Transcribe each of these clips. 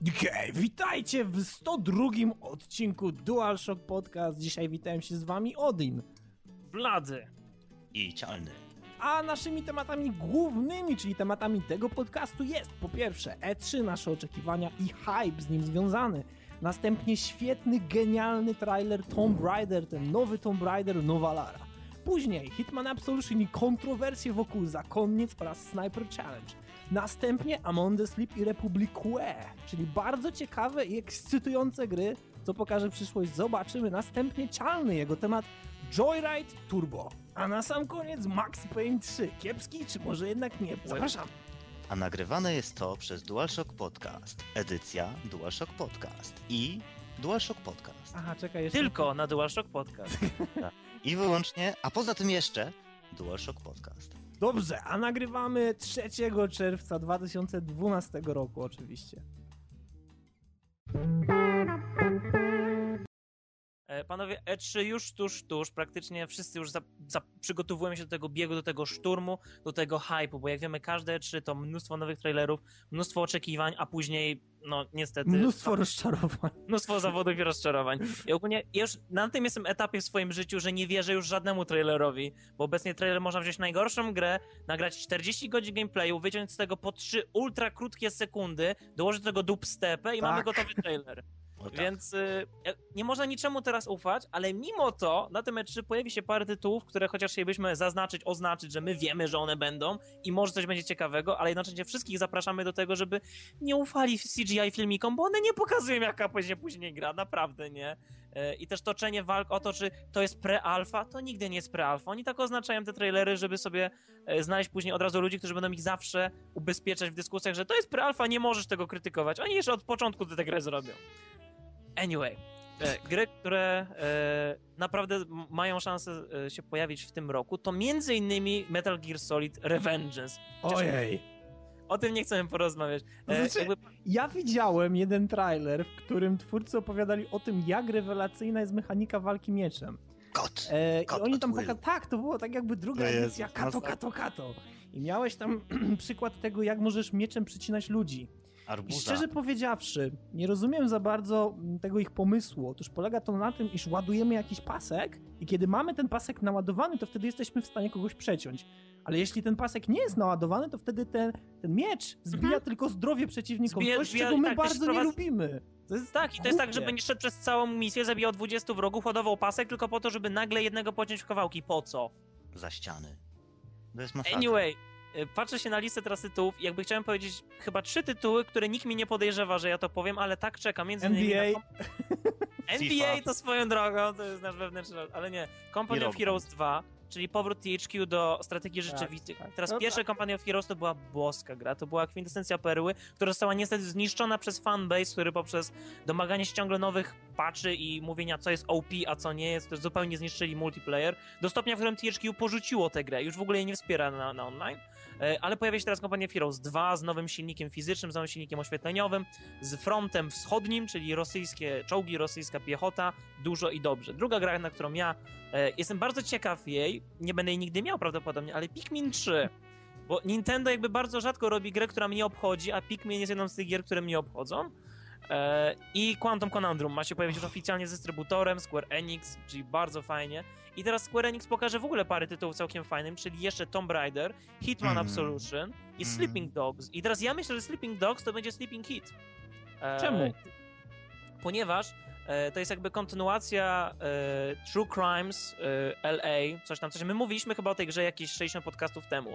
Okej, witajcie w 102 odcinku DualShock Podcast. Dzisiaj witałem się z wami Odin, Blady i Cialny. A naszymi tematami głównymi, czyli tematami tego podcastu jest po pierwsze E3, nasze oczekiwania i hype z nim związany. Następnie świetny, genialny trailer Tomb Raider, ten nowy Tomb Raider, nowa Lara. Później Hitman Absolution i kontrowersje wokół zakonnic oraz Sniper Challenge. Następnie Among the Sleep i Republique, czyli bardzo ciekawe i ekscytujące gry, co pokaże przyszłość, zobaczymy. Następnie Cialny, jego temat Joyride Turbo. A na sam koniec Max Payne 3. Kiepski, czy może jednak nie? Zapraszam. A nagrywane jest to przez DualShock Podcast, edycja DualShock Podcast i DualShock Podcast. Aha, czekaj jeszcze. tylko na DualShock Podcast. Tak. I wyłącznie, a poza tym jeszcze DualShock Podcast. Dobrze, a nagrywamy 3 czerwca 2012 roku oczywiście. Panowie, E3 już tuż, praktycznie wszyscy już przygotowują się do tego biegu, do tego szturmu, do tego hype'u, bo jak wiemy, każde E3 to mnóstwo nowych trailerów, mnóstwo oczekiwań, a później, no niestety... Mnóstwo rozczarowań. Mnóstwo zawodów i rozczarowań. I ogólnie ja już na tym jestem etapie w swoim życiu, że nie wierzę już żadnemu trailerowi, bo obecnie trailer można wziąć najgorszą grę, nagrać 40 godzin gameplayu, wyciąć z tego po 3 ultra krótkie sekundy, dołożyć do tego dubstepę i mamy gotowy trailer. Tak. Więc nie można niczemu teraz ufać, ale mimo to na tym E3 pojawi się parę tytułów, które chociaż chcielibyśmy oznaczyć, że my wiemy, że one będą i może coś będzie ciekawego, ale jednocześnie wszystkich zapraszamy do tego, żeby nie ufali CGI filmikom, bo one nie pokazują, jaka się później gra, naprawdę nie. I też toczenie walk o to, czy to jest pre-alpha, to nigdy nie jest pre-alpha. Oni tak oznaczają te trailery, żeby sobie znaleźć później od razu ludzi, którzy będą ich zawsze ubezpieczać w dyskusjach, że to jest pre-alpha, nie możesz tego krytykować. Oni jeszcze od początku tę grę zrobią. Anyway, gry, które naprawdę mają szansę się pojawić w tym roku, to między innymi Metal Gear Solid Revengeance. Ojej. O tym nie chcemy porozmawiać. Ja widziałem jeden trailer, w którym twórcy opowiadali o tym, jak rewelacyjna jest mechanika walki mieczem. I oni tam tak, to było tak jakby druga edycja Kato. I miałeś tam przykład tego, jak możesz mieczem przycinać ludzi. Arbuza. I szczerze powiedziawszy, nie rozumiem za bardzo tego ich pomysłu. Otóż polega to na tym, iż ładujemy jakiś pasek i kiedy mamy ten pasek naładowany, to wtedy jesteśmy w stanie kogoś przeciąć. Ale jeśli ten pasek nie jest naładowany, to wtedy ten miecz zbija tylko zdrowie przeciwnikom. Coś, czego my bardzo nie lubimy. To jest tak, że będziesz szedł przez całą misję, zabijał 20 wrogów, ładował pasek tylko po to, żeby nagle jednego pociąć w kawałki. Po co? Za ściany. To jest masakra. Anyway, patrzę się na listę teraz tytułów i jakby chciałem powiedzieć chyba 3 tytuły, które nikt mi nie podejrzewa, że ja to powiem, ale tak czekam. Między innymi NBA to swoją drogą, to jest nasz wewnętrzny, ale nie. Company of Heroes 2, czyli powrót THQ do strategii rzeczywistych. Teraz pierwsza Company of Heroes to była boska gra, to była kwintesencja perły, która została niestety zniszczona przez fanbase, który poprzez domaganie się ciągle nowych patchy i mówienia, co jest OP, a co nie jest, to zupełnie zniszczyli multiplayer, do stopnia, w którym THQ porzuciło tę grę, już w ogóle jej nie wspiera na online, ale pojawia się teraz Company of Heroes 2 z nowym silnikiem fizycznym, z nowym silnikiem oświetleniowym, z frontem wschodnim, czyli rosyjskie czołgi, rosyjska piechota, dużo i dobrze. Druga gra, na którą ja jestem bardzo ciekaw jej, nie będę jej nigdy miał prawdopodobnie, ale Pikmin 3. Bo Nintendo jakby bardzo rzadko robi grę, która mnie obchodzi, a Pikmin jest jedną z tych gier, które mnie obchodzą. I Quantum Conundrum ma się pojawić już oficjalnie z dystrybutorem Square Enix, czyli bardzo fajnie. I teraz Square Enix pokaże w ogóle parę tytułów całkiem fajnym, czyli jeszcze Tomb Raider, Hitman Absolution i Sleeping Dogs. I teraz ja myślę, że Sleeping Dogs to będzie Sleeping Hit. Czemu? Ponieważ to jest jakby kontynuacja True Crimes LA, coś tam. My mówiliśmy chyba o tej grze jakieś 60 podcastów temu.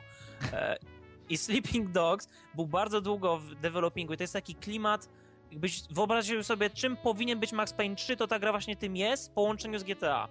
I Sleeping Dogs był bardzo długo w developingu i to jest taki klimat, jakbyś wyobraził sobie, czym powinien być Max Payne 3, to ta gra właśnie tym jest w połączeniu z GTA.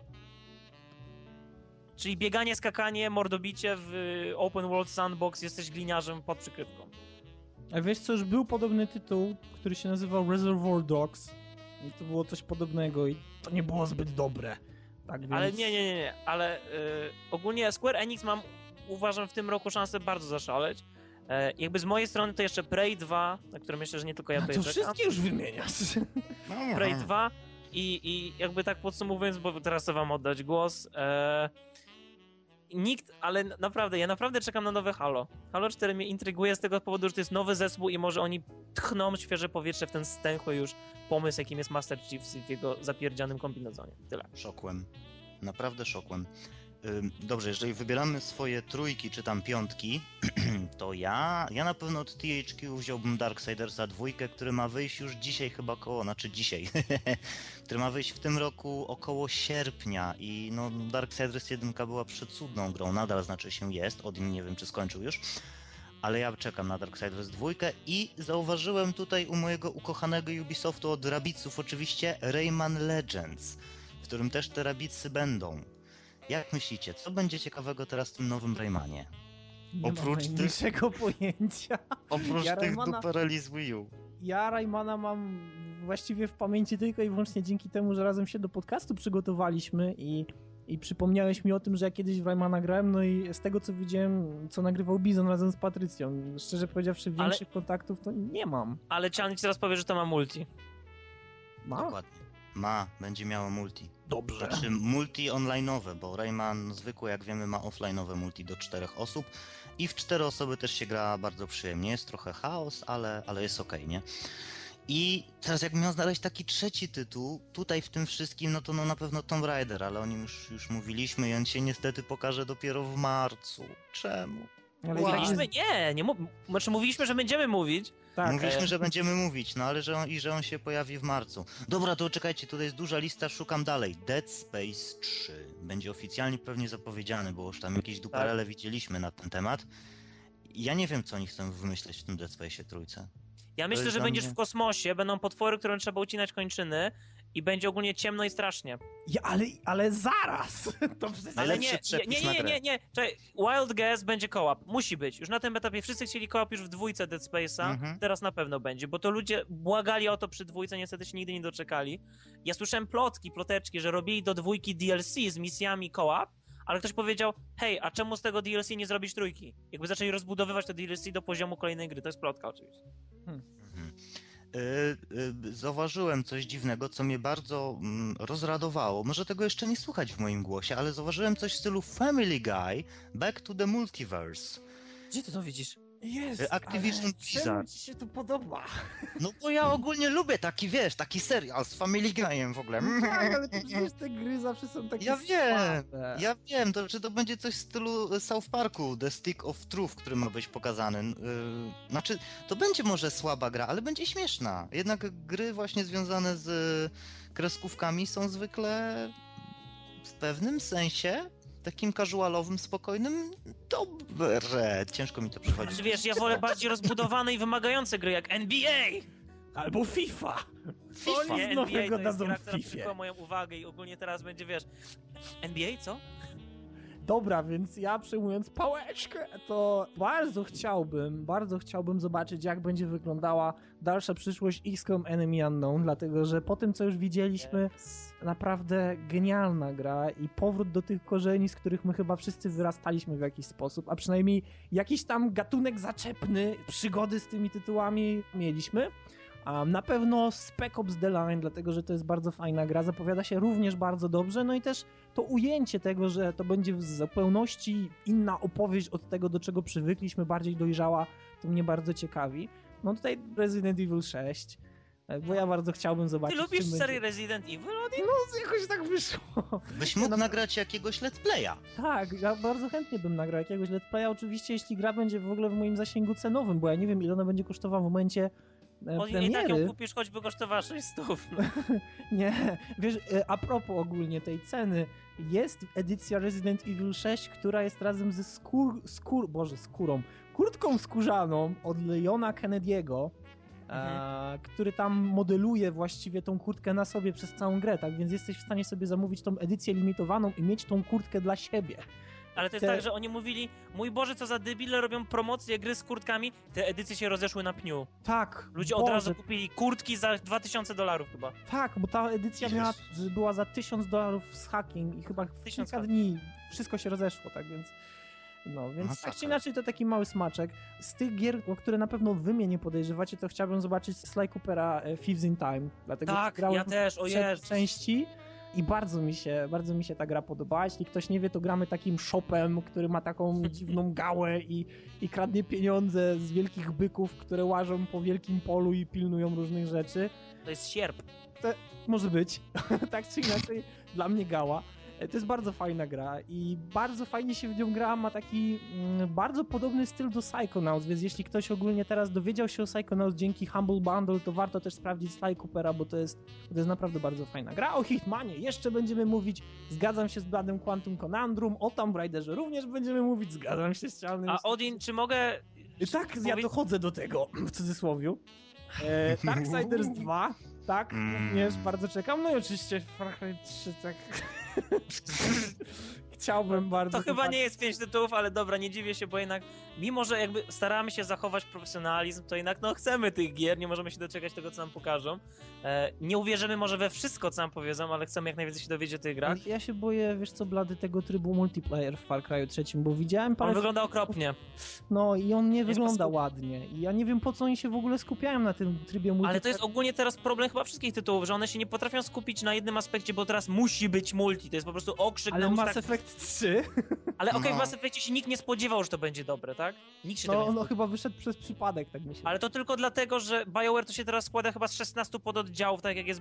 Czyli bieganie, skakanie, mordobicie w open world sandbox, jesteś gliniarzem pod przykrywką. A wiesz co, już był podobny tytuł, który się nazywał Reservoir Dogs. I to było coś podobnego i to nie było zbyt dobre. Tak więc... Ale nie. Ale ogólnie Square Enix uważam w tym roku szansę bardzo zaszaleć. Jakby z mojej strony to jeszcze Prey 2, na którym myślę, że nie tylko ja tutaj czekam. To wszystkie już wymieniasz. Prey 2 i jakby tak podsumowując, bo teraz chcę wam oddać głos. nikt, ale naprawdę, ja naprawdę czekam na nowe Halo. Halo 4 mnie intryguje z tego powodu, że to jest nowy zespół i może oni tchną świeże powietrze w ten stęchły już pomysł, jakim jest Master Chief w jego zapierdzianym kombinezonie. Tyle. Szokłem. Naprawdę szokłem. Dobrze, jeżeli wybieramy swoje trójki czy tam piątki, to ja na pewno od THQ wziąłbym Darksidersa 2, który ma wyjść już dzisiaj chyba dzisiaj, który ma wyjść w tym roku około sierpnia i no Darksiders 1 była przecudną grą, nadal znaczy się jest, Odin nie wiem czy skończył już, ale ja czekam na Darksiders 2 i zauważyłem tutaj u mojego ukochanego Ubisoftu od Rabbidsów oczywiście Rayman Legends, w którym też te Rabbidsy będą. Jak myślicie, co będzie ciekawego teraz w tym nowym Raymanie? Nie mam najmniejszego pojęcia. Oprócz tych dupereli z Wii U. Ja Raymana mam właściwie w pamięci tylko i wyłącznie dzięki temu, że razem się do podcastu przygotowaliśmy i przypomniałeś mi o tym, że ja kiedyś w Raymana grałem, no i z tego co widziałem, co nagrywał Bizon razem z Patrycją, szczerze powiedziawszy większych kontaktów to nie mam. Ale Chan ci teraz powie, że to ma multi. Ma? Dokładnie. Będzie miało multi. Dobrze. Znaczy multi online'owe, bo Rayman zwykły, jak wiemy, ma offline'owe multi do 4 osób i w 4 osoby też się gra bardzo przyjemnie. Jest trochę chaos, ale jest okej, nie? I teraz jak miał znaleźć taki trzeci tytuł, tutaj w tym wszystkim, no to na pewno Tomb Raider, ale o nim już mówiliśmy i on się niestety pokaże dopiero w marcu. Czemu? Ale mówiliśmy? Znaczy mówiliśmy, że będziemy mówić. Tak. Mówiliśmy, że będziemy mówić, no ale że on się pojawi w marcu. Dobra, to czekajcie, tutaj jest duża lista, szukam dalej. Dead Space 3 będzie oficjalnie pewnie zapowiedziany, bo już tam jakieś duperele widzieliśmy na ten temat. Ja nie wiem, co oni chcą wymyśleć w tym Dead Space trójce. Ja myślę, że będziesz w kosmosie, będą potwory, którym trzeba ucinać kończyny i będzie ogólnie ciemno i strasznie. Ja, ale zaraz! To ale nie. Czekaj, Wild Guess będzie co-op. Musi być. Już na tym etapie wszyscy chcieli co-op już w 2 Dead Space'a. Teraz na pewno będzie, bo to ludzie błagali o to przy 2, niestety się nigdy nie doczekali. Ja słyszałem ploteczki, że robili do 2 DLC z misjami co-op, ale ktoś powiedział, hej, a czemu z tego DLC nie zrobić 3? Jakby zaczęli rozbudowywać to DLC do poziomu kolejnej gry. To jest plotka oczywiście. Zauważyłem coś dziwnego, co mnie bardzo rozradowało. Może tego jeszcze nie słychać w moim głosie, ale zauważyłem coś w stylu Family Guy Back to the Multiverse. Gdzie ty to widzisz? Jest, Activision Blizzard. Czemu ci się to podoba? No bo ja ogólnie lubię taki serial z Family Guy'em w ogóle. Tak, ale to przecież te gry zawsze są takie Ja wiem, czy to będzie coś w stylu South Parku, The Stick of Truth, który ma być pokazany. Znaczy, to będzie może słaba gra, ale będzie śmieszna. Jednak gry właśnie związane z kreskówkami są zwykle w pewnym sensie takim casualowym, spokojnym, dobre. Ciężko mi to przychodzi. Znaczy, wiesz, ja wolę bardziej rozbudowane i wymagające gry jak NBA! Albo FIFA! Nie, NBA to jest gra, która przykuła moją uwagę i ogólnie teraz będzie, wiesz... NBA, co? Dobra, więc ja przyjmując pałeczkę, to bardzo chciałbym zobaczyć, jak będzie wyglądała dalsza przyszłość XCOM Enemy Unknown, dlatego że po tym, co już widzieliśmy, naprawdę genialna gra i powrót do tych korzeni, z których my chyba wszyscy wyrastaliśmy w jakiś sposób, a przynajmniej jakiś tam gatunek zaczepny przygody z tymi tytułami mieliśmy. Na pewno Spec Ops The Line, dlatego że to jest bardzo fajna gra, zapowiada się również bardzo dobrze, no i też to ujęcie tego, że to będzie w zupełności inna opowieść od tego, do czego przywykliśmy, bardziej dojrzała, to mnie bardzo ciekawi. No tutaj Resident Evil 6, bo ja bardzo chciałbym zobaczyć... Ty lubisz serię Resident Evil? No jakoś tak wyszło. Byś mógł nagrać jakiegoś let's playa. Tak, ja bardzo chętnie bym nagrał jakiegoś let's playa, oczywiście jeśli gra będzie w ogóle w moim zasięgu cenowym, bo ja nie wiem ile ona będzie kosztowała w momencie premiery. I tak ją kupisz, choćby kosztowała 600. Nie, wiesz, a propos ogólnie tej ceny, jest edycja Resident Evil 6, która jest razem ze kurtką skórzaną od Leona Kennedy'ego, który tam modeluje właściwie tą kurtkę na sobie przez całą grę, tak więc jesteś w stanie sobie zamówić tą edycję limitowaną i mieć tą kurtkę dla siebie. Ale to jest tak, że oni mówili, mój Boże, co za debile, robią promocje gry z kurtkami, te edycje się rozeszły na pniu. Tak. Ludzie od razu kupili kurtki za $2000 chyba. Tak, bo ta edycja była za $1000 z hacking i chyba w kilka dni wszystko się rozeszło, tak więc... No, więc tak czy inaczej to taki mały smaczek. Z tych gier, o które na pewno wy mnie nie podejrzewacie, to chciałbym zobaczyć Sly Coopera Thieves in Time. Dlatego tak, ja też, o Jezu. części i bardzo mi się ta gra podobała. Jeśli ktoś nie wie, to gramy takim shopem, który ma taką dziwną gałę i kradnie pieniądze z wielkich byków, które łażą po wielkim polu i pilnują różnych rzeczy. To jest sierp. To może być, tak czy inaczej, dla mnie gała. To jest bardzo fajna gra i bardzo fajnie się w nią gra, ma taki bardzo podobny styl do Psychonauts, więc jeśli ktoś ogólnie teraz dowiedział się o Psychonauts dzięki Humble Bundle, to warto też sprawdzić Sly Coopera, bo to jest naprawdę bardzo fajna gra. O Hitmanie jeszcze będziemy mówić, zgadzam się z Bladem Quantum Conundrum, o Tomb Raiderze również będziemy mówić, zgadzam się z Cialnym. A Odin, czy mogę... Tak, ja dochodzę do tego, w cudzysłowiu. Darksiders 2, tak, również bardzo czekam. No i oczywiście Far Cry 3, tak... Chciałbym bardzo... To chyba nie jest 5 tytułów, ale dobra, nie dziwię się, bo jednak mimo, że jakby staramy się zachować profesjonalizm, to jednak no chcemy tych gier, nie możemy się doczekać tego, co nam pokażą. Nie uwierzymy może we wszystko, co nam powiedzą, ale chcemy jak najwięcej się dowiedzieć o tych grach. Ja się boję, wiesz co, Blady, tego trybu multiplayer w Far Cry 3, bo widziałem parę... On wygląda okropnie. No i on nie wygląda ładnie. I ja nie wiem, po co oni się w ogóle skupiają na tym trybie multiplayer. Ale to jest ogólnie teraz problem chyba wszystkich tytułów, że one się nie potrafią skupić na jednym aspekcie, bo teraz musi być multi. To jest po prostu okrzyk ale na Mass Effect 3... Ale okej, w Mass Effectie się nikt nie spodziewał, że to będzie dobre, tak? Nikt się No chyba wyszedł przez przypadek, tak myślę. Ale to tylko dlatego, że BioWare to się teraz składa chyba z 16 pododdziałów, tak jak jest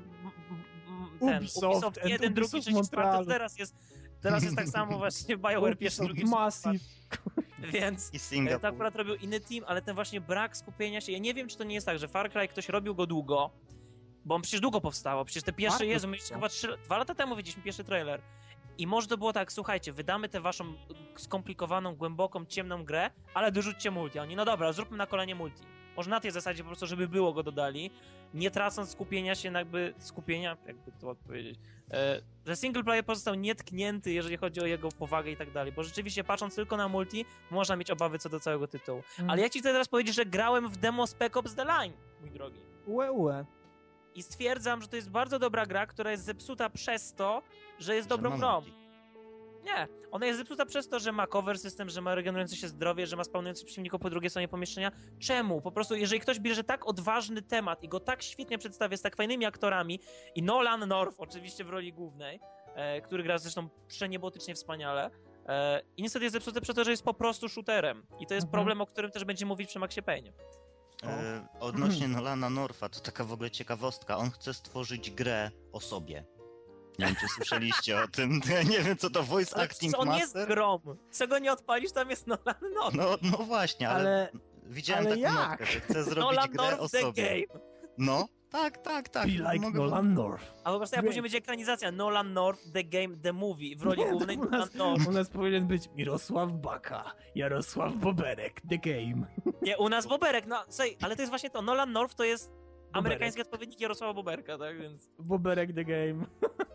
Ubisoft 1, drugi, 3, 4, teraz jest tak samo właśnie BioWare pierwszy, drugi, Massive. Więc to akurat robił inny team, ale ten właśnie brak skupienia się, ja nie wiem, czy to nie jest tak, że Far Cry ktoś robił go długo, bo on przecież długo powstało, przecież te pierwsze, Jezu, my chyba 2 lata temu widzieliśmy pierwszy trailer. I może to było tak, słuchajcie, wydamy tę waszą skomplikowaną, głęboką, ciemną grę, ale dorzućcie multi. Oni, no dobra, zróbmy na kolanie multi. Może na tej zasadzie po prostu, żeby było go dodali, nie tracąc skupienia się, jakby to odpowiedzieć. Że single player pozostał nietknięty, jeżeli chodzi o jego powagę i tak dalej, bo rzeczywiście patrząc tylko na multi, można mieć obawy co do całego tytułu. Ale ja ci chcę teraz powiedzieć, że grałem w demo Spec Ops The Line, mój drogi. Ue. I stwierdzam, że to jest bardzo dobra gra, która jest zepsuta przez to, że jest dobrą grą. Nie, ona jest zepsuta przez to, że ma cover system, że ma regenerujące się zdrowie, że ma spawnujących przeciwników po drugiej stronie pomieszczenia. Czemu? Po prostu, jeżeli ktoś bierze tak odważny temat i go tak świetnie przedstawia z tak fajnymi aktorami i Nolan North oczywiście w roli głównej, który gra zresztą przeniebotycznie wspaniale, i niestety jest zepsuty przez to, że jest po prostu shooterem. I to jest problem, o którym też będzie mówić przy Maxie Payne'ie. Odnośnie Nolana Northa, to taka w ogóle ciekawostka. On chce stworzyć grę o sobie. Nie wiem, czy słyszeliście o tym. Ja nie wiem, co to voice acting master. On jest grom. Co go nie odpalisz, tam jest Nolan North. No właśnie, ale widziałem taką notkę, że chce zrobić Nolan grę North o the sobie. Game. No, tak. Be like Nolan North. A po prostu później będzie ekranizacja Nolan North the Game, the movie w roli głównej Nolan North. U nas powinien być Mirosław Baka, Jarosław Boberek, the game. Nie, u nas Boberek, no słuchaj, ale to jest właśnie to, Nolan North to jest amerykański odpowiednik Jarosława Boberka, tak więc... Boberek the game.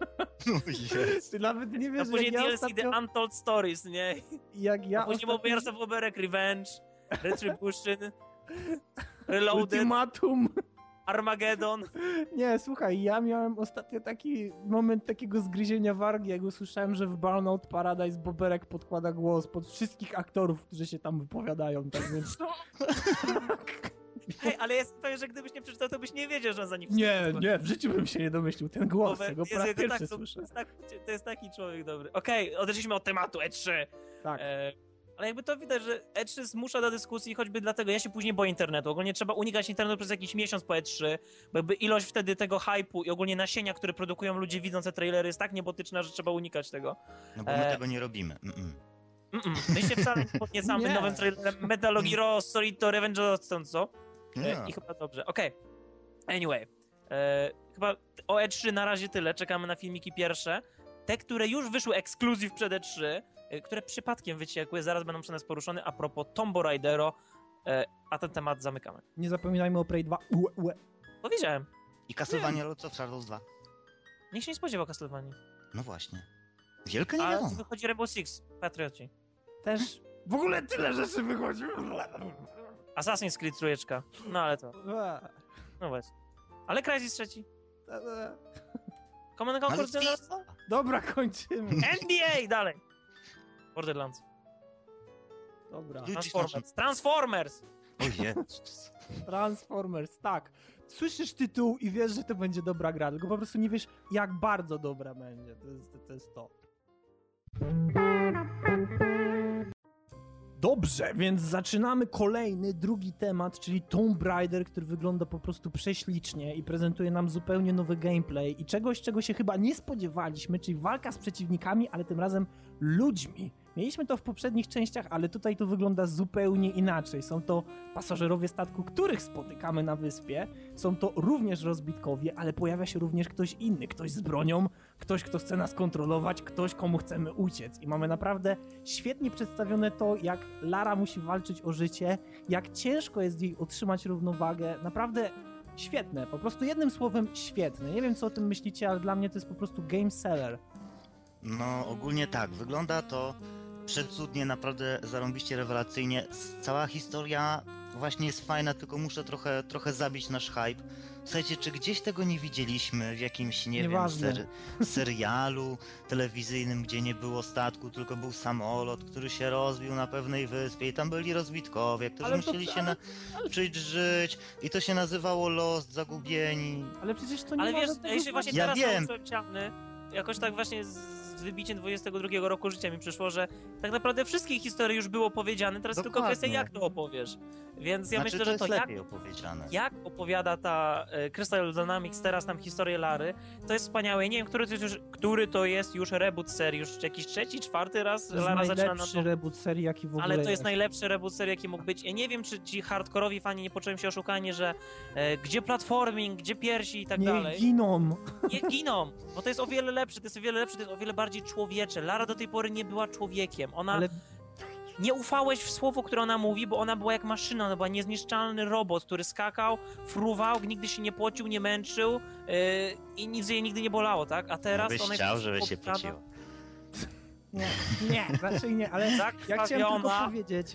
Yes. Ty nawet nie wiesz, a później jak DLC ostatnio... The Untold Stories, nie? A później był Jarosław Boberek Revenge, Retribution, Reloaded, Ultimatum. Armageddon. Nie, słuchaj, ja miałem ostatnio taki moment takiego zgryzienia wargi, jak usłyszałem, że w Burnout Paradise Boberek podkłada głos pod wszystkich aktorów, którzy się tam wypowiadają, tak więc... Hej, ale jest pewien, że gdybyś nie przeczytał, to byś nie wiedział, że on za nim Nie, w życiu bym się nie domyślił. Ten głos, tego po raz pierwszy słyszę. To jest taki człowiek dobry. Okej, odeszliśmy od tematu E3. Tak. Ale jakby to widać, że E3 zmusza do dyskusji, choćby dlatego ja się później boję internetu. Ogólnie trzeba unikać internetu przez jakiś miesiąc po E3, bo jakby ilość wtedy tego hype'u i ogólnie nasienia, które produkują ludzie widząc te trailery jest tak niebotyczna, że trzeba unikać tego. No bo my tego nie robimy. My się wcale nie podniecamy nowym trailerem Metal Gear Solid Revenge of the co? I chyba dobrze. Okej. Anyway. Chyba o E3 na razie tyle. Czekamy na filmiki pierwsze. Te, które już wyszły ekskluzyw przed E3, które przypadkiem wyciekły, zaraz będą przez nas poruszone. A propos Tomb Raidero, a ten temat zamykamy. Nie zapominajmy o Prey 2. Powiedziałem. I Castlevania Lords of Shadows 2. Nikt się nie spodziewał Castlevanii. No właśnie. Wielka nie wiadomo. A wychodzi Rainbow Six, Patrioci. Też w ogóle tyle rzeczy wychodzi. Assassin's Creed trójeczka. No ale to. No właśnie. Ale Crysis trzeci. Command & Conquer General. Dobra, kończymy. NBA dalej. Borderlands. Dobra. Transformers. O Jezus. Transformers, tak. słyszysz tytuł i wiesz, że to będzie dobra gra, tylko po prostu nie wiesz, jak bardzo dobra będzie. To jest to. Dobrze, więc zaczynamy kolejny, drugi temat, czyli Tomb Raider, który wygląda po prostu prześlicznie i prezentuje nam zupełnie nowy gameplay i czegoś, czego się chyba nie spodziewaliśmy, czyli walka z przeciwnikami, ale tym razem ludźmi. Mieliśmy to w poprzednich częściach, ale tutaj to wygląda zupełnie inaczej. Są to pasażerowie statku, których spotykamy na wyspie. Są to również rozbitkowie, ale pojawia się również ktoś inny. Ktoś z bronią, ktoś, kto chce nas kontrolować, ktoś, komu chcemy uciec. I mamy naprawdę świetnie przedstawione to, jak Lara musi walczyć o życie, jak ciężko jest jej utrzymać równowagę. Naprawdę świetne. Po prostu jednym słowem świetne. Nie wiem, co o tym myślicie, ale dla mnie to jest po prostu game seller. No, ogólnie tak, wygląda to przecudnie, naprawdę zarąbiście, rewelacyjnie. Cała historia właśnie jest fajna, tylko muszę trochę zabić nasz hype. Słuchajcie, czy gdzieś tego nie widzieliśmy w jakimś, nie wiem, serialu telewizyjnym, gdzie nie było statku, tylko był samolot, który się rozbił na pewnej wyspie i tam byli rozbitkowie, którzy musieli się nauczyć żyć i to się nazywało Lost, Zagubieni. Ale przecież to nie ale ma wiesz, tego... ja się właśnie ja teraz nauczyłem jakoś tak właśnie z wybiciem 22 roku życia mi przyszło, że tak naprawdę wszystkie historie już było powiedziane, teraz Dokładnie. tylko kwestia, jak to opowiesz. Więc ja myślę, że to lepiej opowiedziane. Jak opowiada ta Crystal Dynamics teraz nam historię Lary, to jest wspaniałe. Nie wiem, który to jest już reboot serii, już jakiś trzeci, czwarty raz Lara zaczyna na najlepszy reboot serii, jaki w ogóle ale to jest najlepszy reboot serii, jaki mógł być. Ja nie wiem, czy ci hardkorowi fani nie poczułem się oszukani, że gdzie platforming, gdzie piersi i tak dalej. Nie giną, bo to jest o wiele lepsze, to jest o wiele bardziej człowiecze. Lara do tej pory nie była człowiekiem. Ona... Nie ufałeś w słowo, które ona mówi, bo ona była jak maszyna, ona była niezniszczalny robot, który skakał, fruwał, nigdy się nie pocił, nie męczył i nic jej nigdy nie bolało, tak? A teraz byś ona chciał, żeby się pociła. Nie, raczej nie, ale ja chciałem tylko powiedzieć...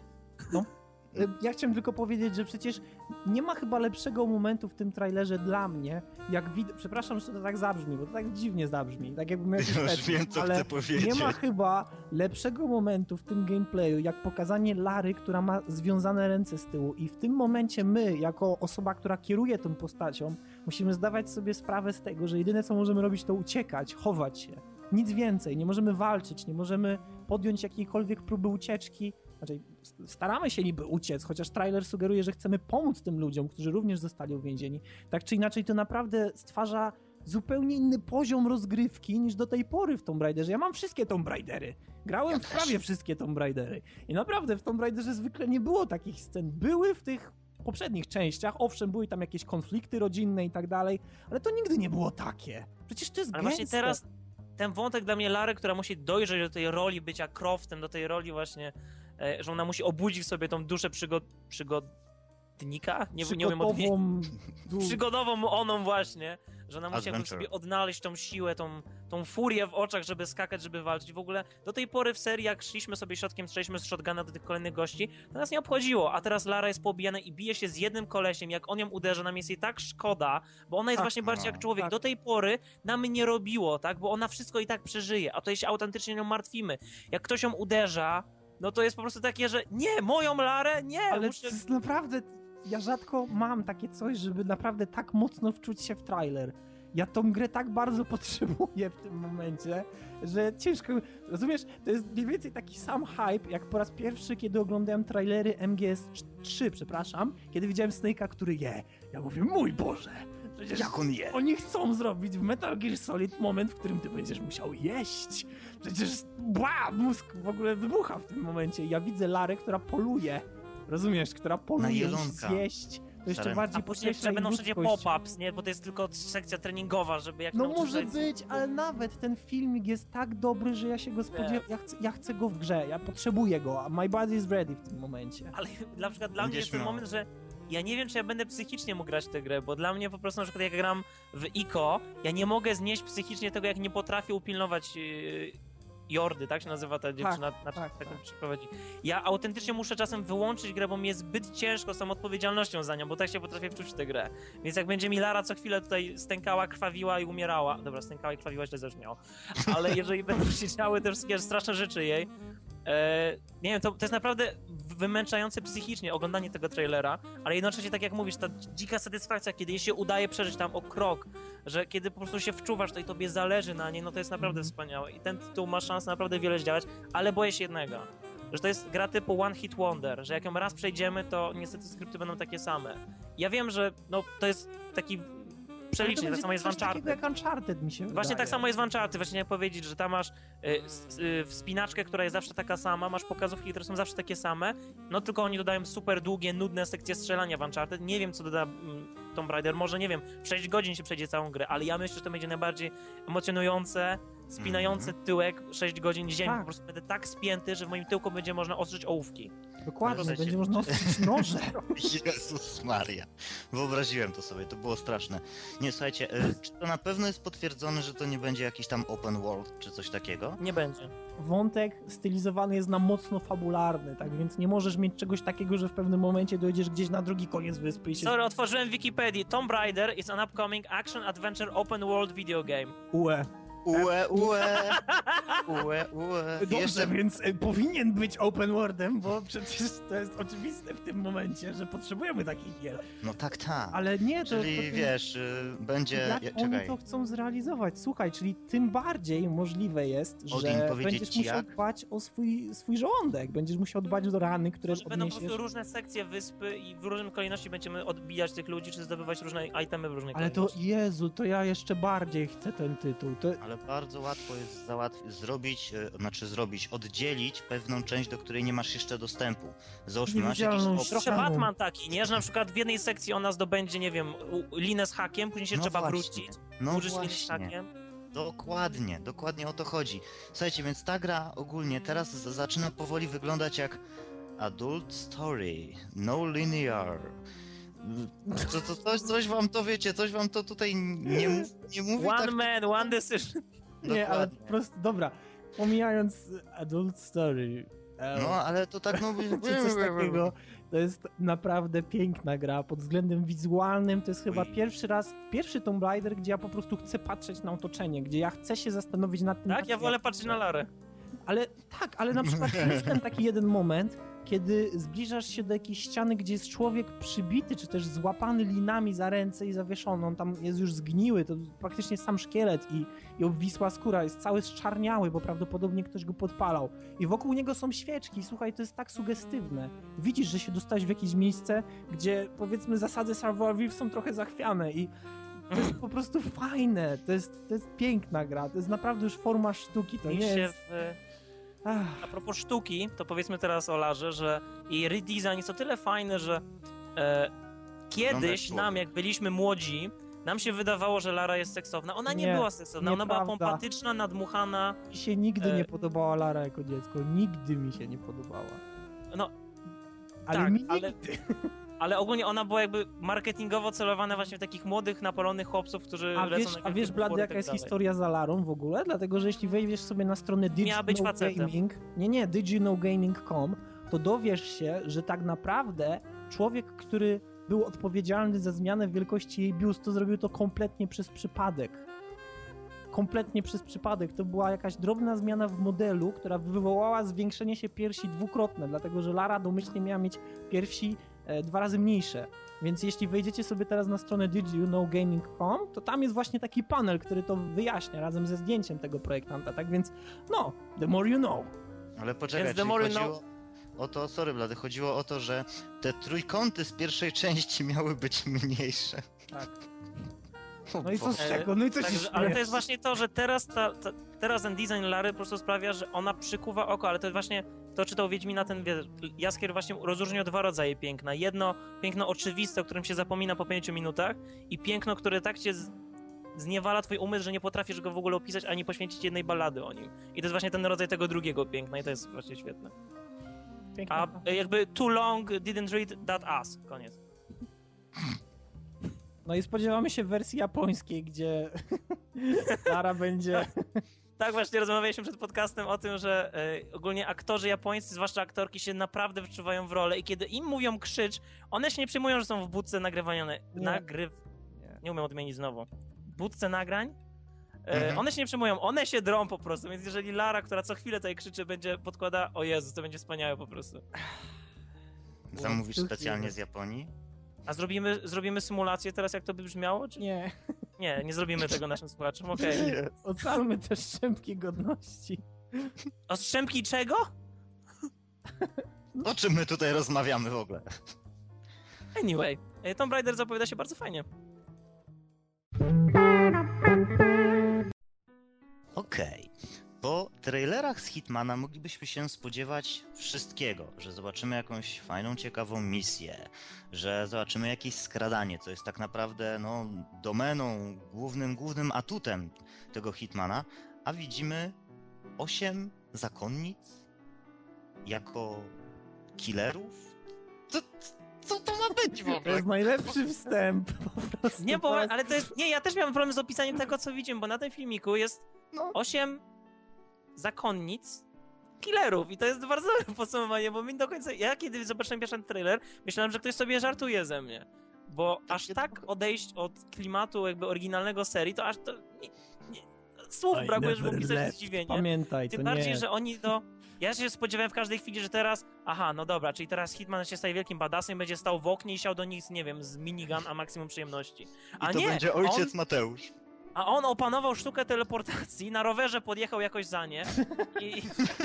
Ja chciałem tylko powiedzieć, że przecież nie ma chyba lepszego momentu w tym trailerze dla mnie, jak przepraszam, że to tak zabrzmi, bo to tak dziwnie zabrzmi, tak jakbym miał jakiś wiem, co ale chcę powiedzieć. nie ma chyba lepszego momentu w tym gameplayu, jak pokazanie Lary, która ma związane ręce z tyłu i w tym momencie my, jako osoba, która kieruje tą postacią, musimy zdawać sobie sprawę z tego, że jedyne, co możemy robić, to uciekać, chować się. Nic więcej, nie możemy walczyć, nie możemy podjąć jakiejkolwiek próby ucieczki. Znaczy, staramy się niby uciec, chociaż trailer sugeruje, że chcemy pomóc tym ludziom, którzy również zostali uwięzieni. Tak czy inaczej, to naprawdę stwarza zupełnie inny poziom rozgrywki niż do tej pory w Tomb Raiderze. Ja mam wszystkie Tomb Raidery. Grałem w prawie wszystkie Tomb Raidery. I naprawdę w Tomb Raiderze zwykle nie było takich scen. Były w tych poprzednich częściach, owszem, były tam jakieś konflikty rodzinne i tak dalej, ale to nigdy nie było takie. Przecież to jest gęste. Ale właśnie teraz ten wątek dla mnie Lary, która musi dojrzeć do tej roli bycia Croftem, do tej roli właśnie, że ona musi obudzić w sobie tą duszę przygodnika? Nie umiem odmienić. Przygodową oną właśnie, że ona musi jakby sobie odnaleźć tą siłę, tą furię w oczach, żeby skakać, żeby walczyć. W ogóle do tej pory w serii, jak szliśmy sobie środkiem, strzeliśmy z shotguna do tych kolejnych gości, to nas nie obchodziło, a teraz Lara jest poobijana i bije się z jednym kolesiem, jak on ją uderza, nam jest jej tak szkoda, bo ona jest właśnie bardziej jak człowiek. Do tej pory nam nie robiło, tak, bo ona wszystko i tak przeżyje, a to się autentycznie nią martwimy. Jak ktoś ją uderza, no to jest po prostu takie, że nie, moją Larę, nie! Ale to jest naprawdę, ja rzadko mam takie coś, żeby naprawdę tak mocno wczuć się w trailer. Ja tą grę tak bardzo potrzebuję w tym momencie, że ciężko... Rozumiesz? To jest mniej więcej taki sam hype, jak po raz pierwszy, kiedy oglądałem trailery MGS3, kiedy widziałem Snake'a, który je. Ja mówię, mój Boże! Przecież jak on je? Oni chcą zrobić w Metal Gear Solid moment, w którym ty będziesz musiał jeść. Przecież mózg w ogóle wybucha w tym momencie. Ja widzę Larę, która poluje. Rozumiesz? Która poluje zjeść. To jeszcze bardziej podkreśla będą wszędzie pop-ups, nie? Bo to jest tylko sekcja treningowa, żeby jak no może być, ale nawet ten filmik jest tak dobry, że ja się go spodziewam. Ja chcę go w grze, ja potrzebuję go. My body is ready w tym momencie. Ale na przykład dla mnie jest ten moment, że ja nie wiem, czy ja będę psychicznie mógł grać w tę grę, bo dla mnie po prostu na przykład jak gram w ICO, ja nie mogę znieść psychicznie tego, jak nie potrafię upilnować Jordy, tak się nazywa ta dziewczyna, taką przyprowadzi. Ja autentycznie muszę czasem wyłączyć grę, bo mi jest zbyt ciężko z tą odpowiedzialnością za nią, bo tak się potrafię wczuć w tę grę. Więc jak będzie mi Lara co chwilę tutaj stękała, krwawiła i umierała, dobra, stękała i krwawiła źle zabrzmiało, ale jeżeli będą się działy te wszystkie straszne rzeczy jej, Nie wiem, to jest naprawdę wymęczające psychicznie oglądanie tego trailera, ale jednocześnie, tak jak mówisz, ta dzika satysfakcja, kiedy jej się udaje przeżyć tam o krok, że kiedy po prostu się wczuwasz, to i tobie zależy na niej, no to jest naprawdę wspaniałe. I ten tytuł ma szansę naprawdę wiele zdziałać, ale boję się jednego, że to jest gra typu One Hit Wonder, że jak ją raz przejdziemy, to niestety skrypty będą takie same. Ja wiem, że no, to jest taki przelicznik, tak samo jest w Uncharted. Jak Uncharted mi się Właśnie wydaje. tak samo jest w Uncharted, właśnie jak powiedzieć, że tam masz wspinaczkę, która jest zawsze taka sama, masz pokazówki, które są zawsze takie same, no tylko oni dodają super długie, nudne sekcje strzelania w Uncharted. Nie wiem, co doda Tomb Raider, może nie wiem, w 6 godzin się przejdzie całą grę, ale ja myślę, że to będzie najbardziej emocjonujące, spinające tyłek 6 godzin ziemi. Tak. Po prostu będę tak spięty, że w moim tyłku będzie można ostrzyć ołówki. Dokładnie, będzie można ostrzyć noże. Jezus Maria. Wyobraziłem to sobie, to było straszne. Nie, słuchajcie, czy to na pewno jest potwierdzone, że to nie będzie jakiś tam open world, czy coś takiego? Nie będzie. Wątek stylizowany jest na mocno fabularny, tak więc nie możesz mieć czegoś takiego, że w pewnym momencie dojdziesz gdzieś na drugi koniec wyspy i się... Sorry, otworzyłem Wikipedię. Tomb Raider is an upcoming action-adventure open-world video game. Ue. Dobrze, Jeszcze... więc powinien być open worldem, bo przecież to jest oczywiste w tym momencie, że potrzebujemy takich gier. No tak, tak. Ale nie, to... Czyli wiesz, będzie... Jak oni to chcą zrealizować? Słuchaj, czyli tym bardziej możliwe jest, że będziesz musiał dbać o swój żołądek. Będziesz musiał dbać o rany, które Może będą po odniesiesz. prostu różne sekcje wyspy i w różnej kolejności będziemy odbijać tych ludzi, czy zdobywać różne itemy w różnej Ale to, kolejności. Jezu, to ja jeszcze bardziej chcę ten tytuł. Ale bardzo łatwo jest oddzielić pewną część, do której nie masz jeszcze dostępu. Załóżmy, masz jakiś Trochę Batman taki, nie? Że na przykład w jednej sekcji ona zdobędzie, nie wiem, linę z hakiem, później się trzeba wrócić, użyć liny z hakiem. Dokładnie o to chodzi. Słuchajcie, więc ta gra ogólnie teraz zaczyna powoli wyglądać jak adult story, no linear. Coś wam to wiecie, coś wam to tutaj nie mówi. One tak... man, one decision. Nie, ale po prostu, dobra, pomijając adult story. No, ale to tak czy coś takiego, to jest naprawdę piękna gra pod względem wizualnym, to jest chyba pierwszy Tomb Raider, gdzie ja po prostu chcę patrzeć na otoczenie, gdzie ja chcę się zastanowić nad tym. Tak, ja wolę patrzeć na Larę. Ale na przykład jest ten taki jeden moment, kiedy zbliżasz się do jakiejś ściany, gdzie jest człowiek przybity, czy też złapany linami za ręce i zawieszony, on tam jest już zgniły, to praktycznie sam szkielet i obwisła skóra, jest cały zczarniały, bo prawdopodobnie ktoś go podpalał. I wokół niego są świeczki, słuchaj, to jest tak sugestywne. Widzisz, że się dostałeś w jakieś miejsce, gdzie powiedzmy zasady survival są trochę zachwiane i to jest po prostu fajne, to jest piękna gra, to jest naprawdę już forma sztuki, to nie jest... A propos sztuki, to powiedzmy teraz o Larze, że jej redesign jest o tyle fajny, że kiedyś nam, jak byliśmy młodzi, nam się wydawało, że Lara jest seksowna. Ona nie była seksowna, ona była pompatyczna, nadmuchana. Mi się nigdy nie podobała Lara jako dziecko, nigdy mi się nie podobała. No, ale tak, mi nigdy. Ale ogólnie ona była jakby marketingowo celowana właśnie w takich młodych, napalonych chłopców, którzy lecą na... A wiesz, Blady, jaka jest historia za Larą w ogóle? Dlatego, że jeśli wejdziesz sobie na stronę digiknowgaming.com, to dowiesz się, że tak naprawdę człowiek, który był odpowiedzialny za zmianę wielkości jej biustu, zrobił to kompletnie przez przypadek. Kompletnie przez przypadek. To była jakaś drobna zmiana w modelu, która wywołała zwiększenie się piersi dwukrotne, dlatego że Lara domyślnie miała mieć piersi 2 razy mniejsze. Więc jeśli wejdziecie sobie teraz na stronę digiknowgaming.com, to tam jest właśnie taki panel, który to wyjaśnia razem ze zdjęciem tego projektanta. Tak więc, no, the more you know. Ale poczekaj, chodziło o to, że te trójkąty z pierwszej części miały być mniejsze. Tak. No i co z czego? No i co się ale to jest właśnie to, że teraz ten design Lary po prostu sprawia, że ona przykuwa oko, ale to jest właśnie, kto czytał Wiedźmina, ten wie, Jaskier właśnie rozróżniał 2 rodzaje piękna. Jedno piękno oczywiste, o którym się zapomina po 5 minutach i piękno, które tak cię zniewala twój umysł, że nie potrafisz go w ogóle opisać, ani poświęcić jednej ballady o nim. I to jest właśnie ten rodzaj tego drugiego piękna i to jest właśnie świetne. Piękne. A jakby too long didn't read that ass. Koniec. No i spodziewamy się wersji japońskiej, gdzie Lara będzie... Tak, właśnie rozmawialiśmy przed podcastem o tym, że ogólnie aktorzy japońscy, zwłaszcza aktorki, się naprawdę wczuwają w rolę i kiedy im mówią krzycz, one się nie przejmują, że są w budce nagrywania... Nie umiem odmienić znowu. W budce nagrań One się nie przejmują, one się drą po prostu, więc jeżeli Lara, która co chwilę tutaj krzyczy, będzie podkłada, o Jezus, to będzie wspaniałe po prostu. Zamówisz specjalnie z Japonii? A zrobimy symulację teraz, jak to by brzmiało? Czy... Nie. Nie zrobimy tego naszym słuchaczom, okej. Ocalmy te strzępki godności. O strzępki czego? O czym my tutaj rozmawiamy w ogóle? Anyway, Tomb Raider zapowiada się bardzo fajnie. Okej. Po trailerach z Hitmana moglibyśmy się spodziewać wszystkiego, że zobaczymy jakąś fajną, ciekawą misję, że zobaczymy jakieś skradanie, co jest tak naprawdę domeną, głównym atutem tego Hitmana, a widzimy 8 zakonnic jako killerów? Co to ma być w ogóle? To jest najlepszy wstęp, po prostu. Nie, ale to jest... Nie, ja też miałem problem z opisaniem tego, co widzimy, bo na tym filmiku jest 8 zakonnic killerów i to jest bardzo dobre podsumowanie, bo mi do końca... Ja kiedy zobaczyłem pierwszy trailer, myślałem, że ktoś sobie żartuje ze mnie. Bo aż tak odejść od klimatu jakby oryginalnego serii, to aż to... Słów brakuje, żeby opisać zdziwienie. Pamiętaj, tym bardziej, że oni Ja się spodziewałem w każdej chwili, że teraz... Aha, no dobra, czyli teraz Hitman się staje wielkim badassem i będzie stał w oknie i siał do nich, nie wiem, z minigun, a maksimum przyjemności. A to będzie ojciec Mateusz. A on opanował sztukę teleportacji, na rowerze podjechał jakoś za nie i...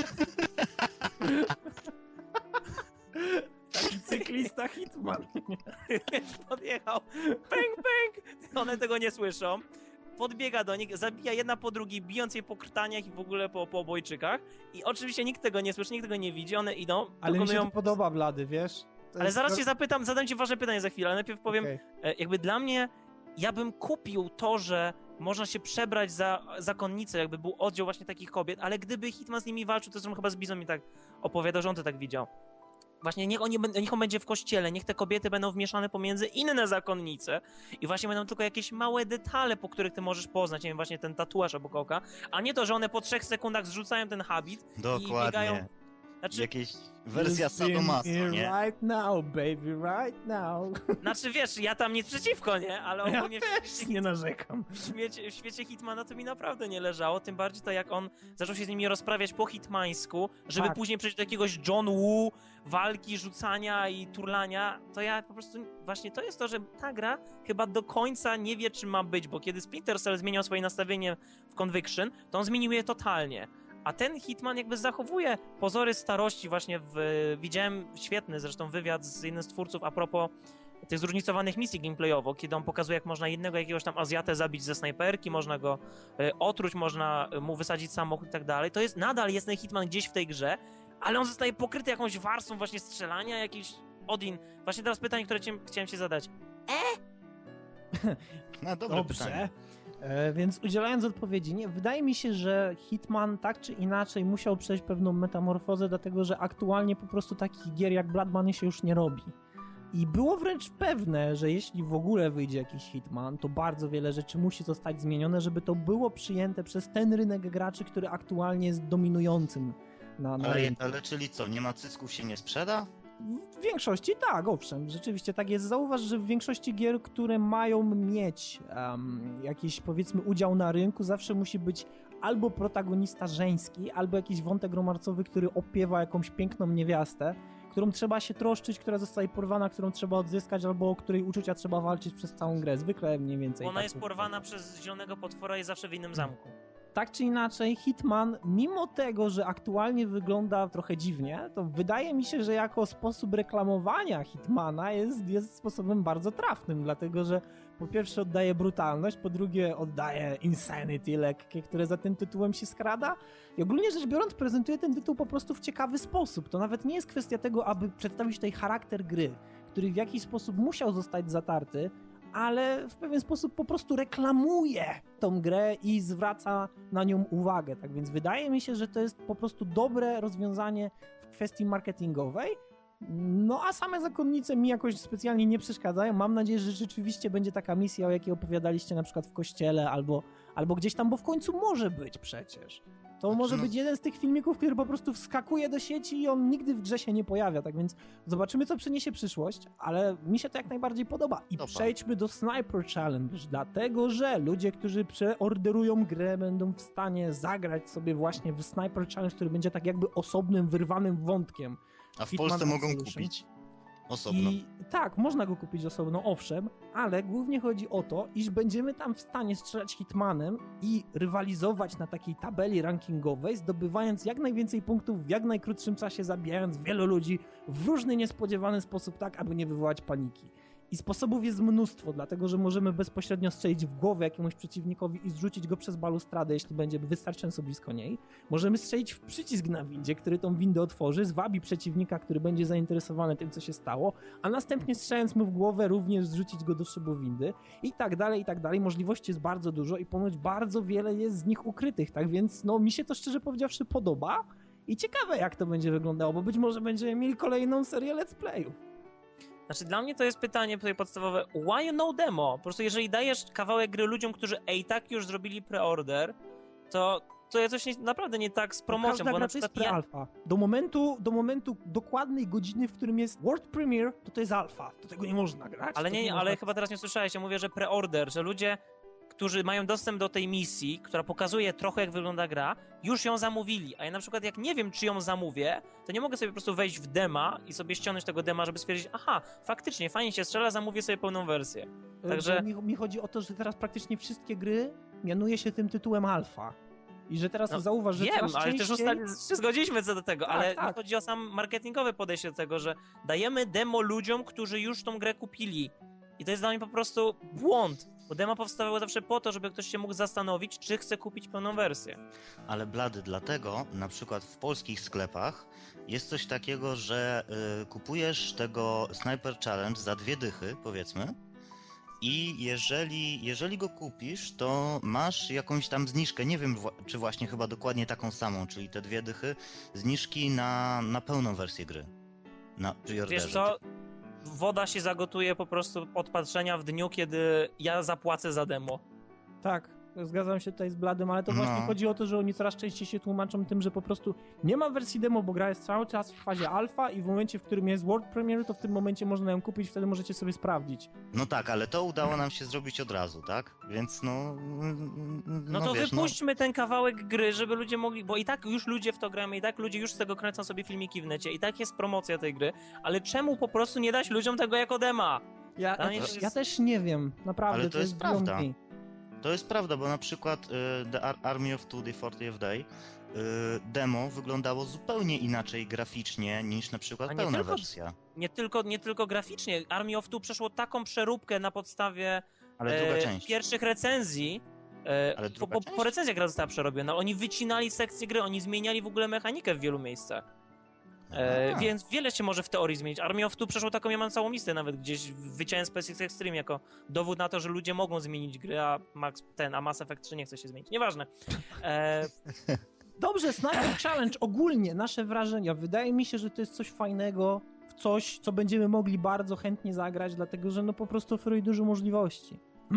Taki cyklista Hitman. Podjechał, pęk, one tego nie słyszą. Podbiega do nich, zabija jedna po drugiej, bijąc je po krtaniach i w ogóle po obojczykach. I oczywiście nikt tego nie słyszy, nikt tego nie widzi, one idą, ale mi się to podoba, Blady, wiesz? Ale zaraz cię zadam ci ważne pytanie za chwilę, ale najpierw powiem, jakby dla mnie, ja bym kupił to, że można się przebrać za zakonnicę, jakby był oddział właśnie takich kobiet, ale gdyby Hitman z nimi walczył, to zresztą chyba z Bizon mi tak opowiadał, że on to tak widział. Właśnie niech on będzie w kościele, niech te kobiety będą wmieszane pomiędzy inne zakonnice i właśnie będą tylko jakieś małe detale, po których ty możesz poznać, nie wiem, właśnie ten tatuaż obok oka, a nie to, że one po 3 sekundach zrzucają ten habit i biegają... Znaczy, jakieś wersja sadomaso, nie? Right now, baby, right now. Znaczy wiesz, ja tam nic przeciwko, nie? Ale ogólnie ja też nie narzekam. W świecie Hitmana to mi naprawdę nie leżało, tym bardziej to jak on zaczął się z nimi rozprawiać po hitmańsku, żeby później przejść do jakiegoś John Woo, walki, rzucania i turlania, to ja po prostu, właśnie to jest to, że ta gra chyba do końca nie wie, czym ma być, bo kiedy Splinter Cell zmieniał swoje nastawienie w Conviction, to on zmienił je totalnie. A ten Hitman jakby zachowuje pozory starości właśnie widziałem świetny zresztą wywiad z jednym z twórców a propos tych zróżnicowanych misji gameplayowo, kiedy on pokazuje, jak można jednego jakiegoś tam Azjatę zabić ze snajperki, można go otruć, można mu wysadzić samochód i tak dalej. To jest, nadal jest ten Hitman gdzieś w tej grze, ale on zostaje pokryty jakąś warstwą właśnie strzelania, jakiś Odin. Właśnie teraz pytanie, które chciałem ci zadać. No dobre pytanie. Więc udzielając odpowiedzi, nie, wydaje mi się, że Hitman tak czy inaczej musiał przejść pewną metamorfozę, dlatego że aktualnie po prostu takich gier jak Blood Money się już nie robi. I było wręcz pewne, że jeśli w ogóle wyjdzie jakiś Hitman, to bardzo wiele rzeczy musi zostać zmienione, żeby to było przyjęte przez ten rynek graczy, który aktualnie jest dominującym na rynku. Ale czyli co, nie ma cysków, się nie sprzeda? W większości tak, owszem, rzeczywiście tak jest. Zauważ, że w większości gier, które mają mieć jakiś, powiedzmy, udział na rynku, zawsze musi być albo protagonista żeński, albo jakiś wątek romansowy, który opiewa jakąś piękną niewiastę, którą trzeba się troszczyć, która zostaje porwana, którą trzeba odzyskać, albo o której uczucia trzeba walczyć przez całą grę. Zwykle mniej więcej. Ona jest porwana przez zielonego potwora i zawsze w innym zamku. Tak czy inaczej, Hitman, mimo tego, że aktualnie wygląda trochę dziwnie, to wydaje mi się, że jako sposób reklamowania Hitmana jest sposobem bardzo trafnym, dlatego że po pierwsze oddaje brutalność, po drugie oddaje insanity lekkie, które za tym tytułem się skrada i ogólnie rzecz biorąc prezentuje ten tytuł po prostu w ciekawy sposób. To nawet nie jest kwestia tego, aby przedstawić tutaj charakter gry, który w jakiś sposób musiał zostać zatarty, ale w pewien sposób po prostu reklamuje tą grę i zwraca na nią uwagę. Tak więc wydaje mi się, że to jest po prostu dobre rozwiązanie w kwestii marketingowej, No a same zakonnice mi jakoś specjalnie nie przeszkadzają. Mam nadzieję, że rzeczywiście będzie taka misja, o jakiej opowiadaliście na przykład w kościele albo gdzieś tam, bo w końcu może być przecież. To może być jeden z tych filmików, który po prostu wskakuje do sieci i on nigdy w grze się nie pojawia, tak więc zobaczymy, co przyniesie przyszłość, ale mi się to jak najbardziej podoba. I przejdźmy do Sniper Challenge, dlatego że ludzie, którzy preorderują grę, będą w stanie zagrać sobie właśnie w Sniper Challenge, który będzie tak jakby osobnym, wyrwanym wątkiem. A w Polsce mogą kupić osobno. I tak, można go kupić osobno, owszem, ale głównie chodzi o to, iż będziemy tam w stanie strzelać Hitmanem i rywalizować na takiej tabeli rankingowej, zdobywając jak najwięcej punktów w jak najkrótszym czasie, zabijając wielu ludzi w różny niespodziewany sposób, tak aby nie wywołać paniki. I sposobów jest mnóstwo, dlatego że możemy bezpośrednio strzelić w głowę jakiemuś przeciwnikowi i zrzucić go przez balustradę, jeśli będzie wystarczająco blisko niej. Możemy strzelić w przycisk na windzie, który tą windę otworzy, zwabi przeciwnika, który będzie zainteresowany tym, co się stało, a następnie strzelając mu w głowę również zrzucić go do szybu windy i tak dalej, i tak dalej. Możliwości jest bardzo dużo i ponoć bardzo wiele jest z nich ukrytych, tak więc no mi się to szczerze powiedziawszy podoba i ciekawe jak to będzie wyglądało, bo być może będziemy mieli kolejną serię let's playów. Znaczy dla mnie to jest pytanie tutaj podstawowe, why no demo? Po prostu jeżeli dajesz kawałek gry ludziom, którzy tak już zrobili preorder, to jest coś naprawdę nie tak z promocją. Każda gra to jest pre-alpha. Do momentu dokładnej godziny, w którym jest World Premiere, to jest alpha. Do tego nie można grać. Ale chyba teraz nie słyszałeś, ja mówię, że preorder, że ludzie, którzy mają dostęp do tej misji, która pokazuje trochę jak wygląda gra, już ją zamówili, a ja na przykład jak nie wiem, czy ją zamówię, to nie mogę sobie po prostu wejść w dema i sobie ściągnąć tego dema, żeby stwierdzić, aha, faktycznie, fajnie się strzela, zamówię sobie pełną wersję. Także... Mi chodzi o to, że teraz praktycznie wszystkie gry mianuje się tym tytułem alfa. I że teraz zauważ, że wiem, ale też się zgodziliśmy co do tego, tak, ale tak. chodzi o sam marketingowe podejście do tego, że dajemy demo ludziom, którzy już tą grę kupili. I to jest dla mnie po prostu błąd. Bo demo powstawały zawsze po to, żeby ktoś się mógł zastanowić, czy chce kupić pełną wersję. Ale blady, dlatego na przykład w polskich sklepach jest coś takiego, że kupujesz tego Sniper Challenge za 2 dychy, powiedzmy, i jeżeli go kupisz, to masz jakąś tam zniżkę, nie wiem czy właśnie chyba dokładnie taką samą, czyli te 2 dychy, zniżki na pełną wersję gry. Na pre-orderze. Wiesz co? Woda się zagotuje po prostu od patrzenia w dniu, kiedy ja zapłacę za demo. Tak, zgadzam się tutaj z Bladem, ale to właśnie chodzi o to, że oni coraz częściej się tłumaczą tym, że po prostu nie ma wersji demo, bo gra jest cały czas w fazie alfa i w momencie, w którym jest World Premiere, to w tym momencie można ją kupić, wtedy możecie sobie sprawdzić. No tak, ale to udało nam się zrobić od razu, tak? Więc no to wiesz, wypuśćmy ten kawałek gry, żeby ludzie mogli, bo i tak już ludzie w to gramy, i tak ludzie już z tego kręcą sobie filmiki w necie, i tak jest promocja tej gry, ale czemu po prostu nie dać ludziom tego jako dema? Ja też nie wiem, naprawdę, ale to jest prawda. To jest prawda, bo na przykład The Army of Two, The 40th Day demo wyglądało zupełnie inaczej graficznie niż na przykład pełna wersja. Nie tylko graficznie. Army of Two przeszło taką przeróbkę na podstawie pierwszych recenzji. Po recenzjach gra została przerobiona. Oni wycinali sekcję gry, oni zmieniali w ogóle mechanikę w wielu miejscach. Więc wiele się może w teorii zmienić. Army of Two przeszło taką, ja mam całą listę nawet gdzieś, wyciąłem SpaceX Extreme jako dowód na to, że ludzie mogą zmienić gry, a Mass Effect 3 nie chce się zmienić. Nieważne. Dobrze, Sniper Challenge, ogólnie nasze wrażenia. Wydaje mi się, że to jest coś fajnego, coś, co będziemy mogli bardzo chętnie zagrać, dlatego że no po prostu oferuje dużo możliwości.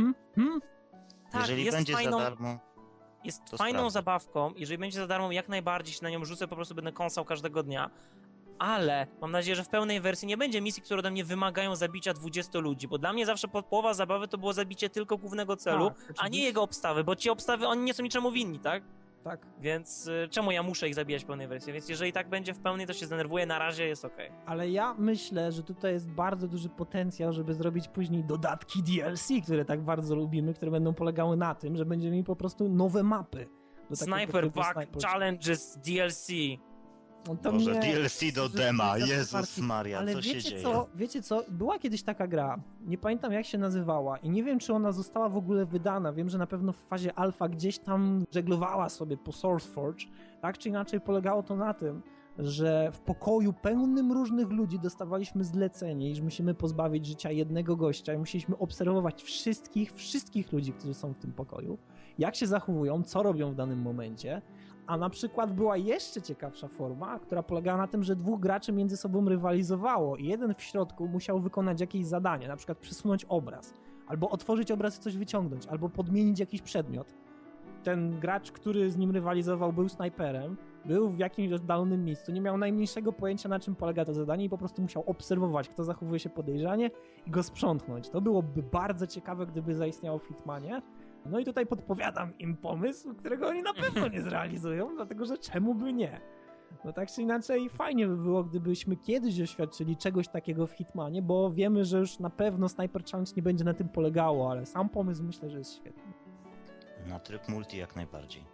Tak, jeżeli będzie za darmo... Jest fajną zabawką, jeżeli będzie za darmo, jak najbardziej się na nią rzucę, po prostu będę kąsał każdego dnia, ale mam nadzieję, że w pełnej wersji nie będzie misji, które ode mnie wymagają zabicia 20 ludzi, bo dla mnie zawsze połowa zabawy to było zabicie tylko głównego celu, a nie jego obstawy, bo ci obstawy, oni nie są niczemu winni, tak? Tak. Więc czemu ja muszę ich zabijać w pełnej wersji? Więc jeżeli tak będzie w pełnej, to się zdenerwuję, na razie jest okej. Ale ja myślę, że tutaj jest bardzo duży potencjał, żeby zrobić później dodatki DLC, które tak bardzo lubimy, które będą polegały na tym, że będziemy mieli po prostu nowe mapy. Sniper Pack Challenges DLC. No to Boże, DLC do dema, Jezus Maria, ale co się dzieje? Wiecie co, była kiedyś taka gra, nie pamiętam jak się nazywała i nie wiem, czy ona została w ogóle wydana, wiem, że na pewno w fazie alfa gdzieś tam żeglowała sobie po SourceForge, tak czy inaczej polegało to na tym, że w pokoju pełnym różnych ludzi dostawaliśmy zlecenie, iż musimy pozbawić życia jednego gościa i musieliśmy obserwować wszystkich ludzi, którzy są w tym pokoju, jak się zachowują, co robią w danym momencie, A na przykład była jeszcze ciekawsza forma, która polegała na tym, że dwóch graczy między sobą rywalizowało i jeden w środku musiał wykonać jakieś zadanie, na przykład przesunąć obraz, albo otworzyć obraz i coś wyciągnąć, albo podmienić jakiś przedmiot. Ten gracz, który z nim rywalizował, był snajperem, był w jakimś oddalonym miejscu, nie miał najmniejszego pojęcia, na czym polega to zadanie i po prostu musiał obserwować, kto zachowuje się podejrzanie i go sprzątnąć. To byłoby bardzo ciekawe, gdyby zaistniało w Hitmanie. No i tutaj podpowiadam im pomysł, którego oni na pewno nie zrealizują, dlatego że czemu by nie? No tak czy inaczej fajnie by było, gdybyśmy kiedyś doświadczyli czegoś takiego w Hitmanie, bo wiemy, że już na pewno Sniper Challenge nie będzie na tym polegało, ale sam pomysł myślę, że jest świetny. Na tryb multi jak najbardziej.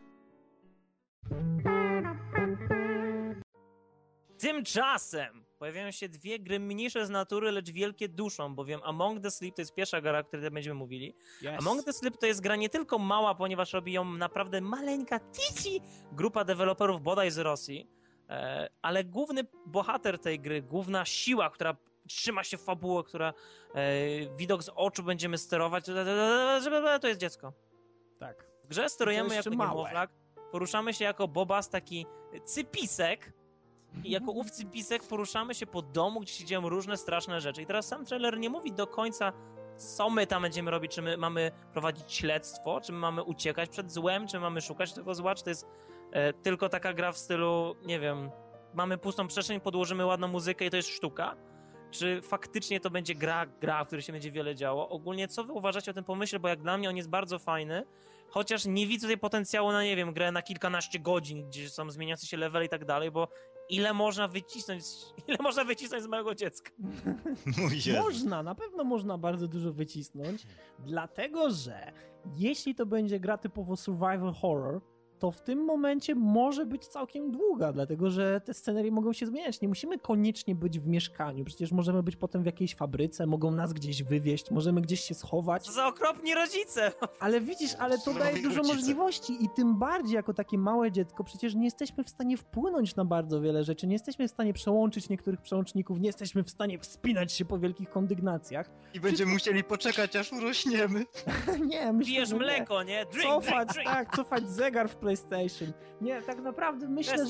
Tymczasem pojawiają się dwie gry mniejsze z natury, lecz wielkie duszą, bowiem Among the Sleep to jest pierwsza gra, o której będziemy mówili. Yes. Among the Sleep to jest gra nie tylko mała, ponieważ robi ją naprawdę maleńka, tici grupa deweloperów bodaj z Rosji, ale główny bohater tej gry, główna siła, która trzyma się fabułę, która widok z oczu będziemy sterować, to jest dziecko. Tak. W grze sterujemy jako niemowlak, poruszamy się jako Bobas, taki cypisek, i jako ów cypisek poruszamy się po domu, gdzie się dzieją różne straszne rzeczy. I teraz sam trailer nie mówi do końca, co my tam będziemy robić, czy my mamy prowadzić śledztwo, czy my mamy uciekać przed złem, czy mamy szukać tego zła, czy to jest tylko taka gra w stylu, nie wiem, mamy pustą przestrzeń, podłożymy ładną muzykę i to jest sztuka, czy faktycznie to będzie gra, w której się będzie wiele działo. Ogólnie co wy uważacie o tym pomyśle, bo jak dla mnie on jest bardzo fajny, chociaż nie widzę tutaj potencjału na, nie wiem, grę na kilkanaście godzin, gdzie są zmieniające się levely i tak dalej, bo ile można wycisnąć z małego dziecka? Można, na pewno można bardzo dużo wycisnąć, dlatego że jeśli to będzie gra typowo survival horror, to w tym momencie może być całkiem długa, dlatego że te scenerie mogą się zmieniać. Nie musimy koniecznie być w mieszkaniu, przecież możemy być potem w jakiejś fabryce, mogą nas gdzieś wywieźć, możemy gdzieś się schować. Co za okropni rodzice! Ale widzisz, ale to daje dużo możliwości i tym bardziej jako takie małe dziecko przecież nie jesteśmy w stanie wpłynąć na bardzo wiele rzeczy, nie jesteśmy w stanie przełączyć niektórych przełączników, nie jesteśmy w stanie wspinać się po wielkich kondygnacjach. I będziemy musieli poczekać, aż urośniemy. Nie, myślę, pijesz że mleko, nie? Drink. Tak, cofać zegar w PlayStation. Nie, tak naprawdę myślę,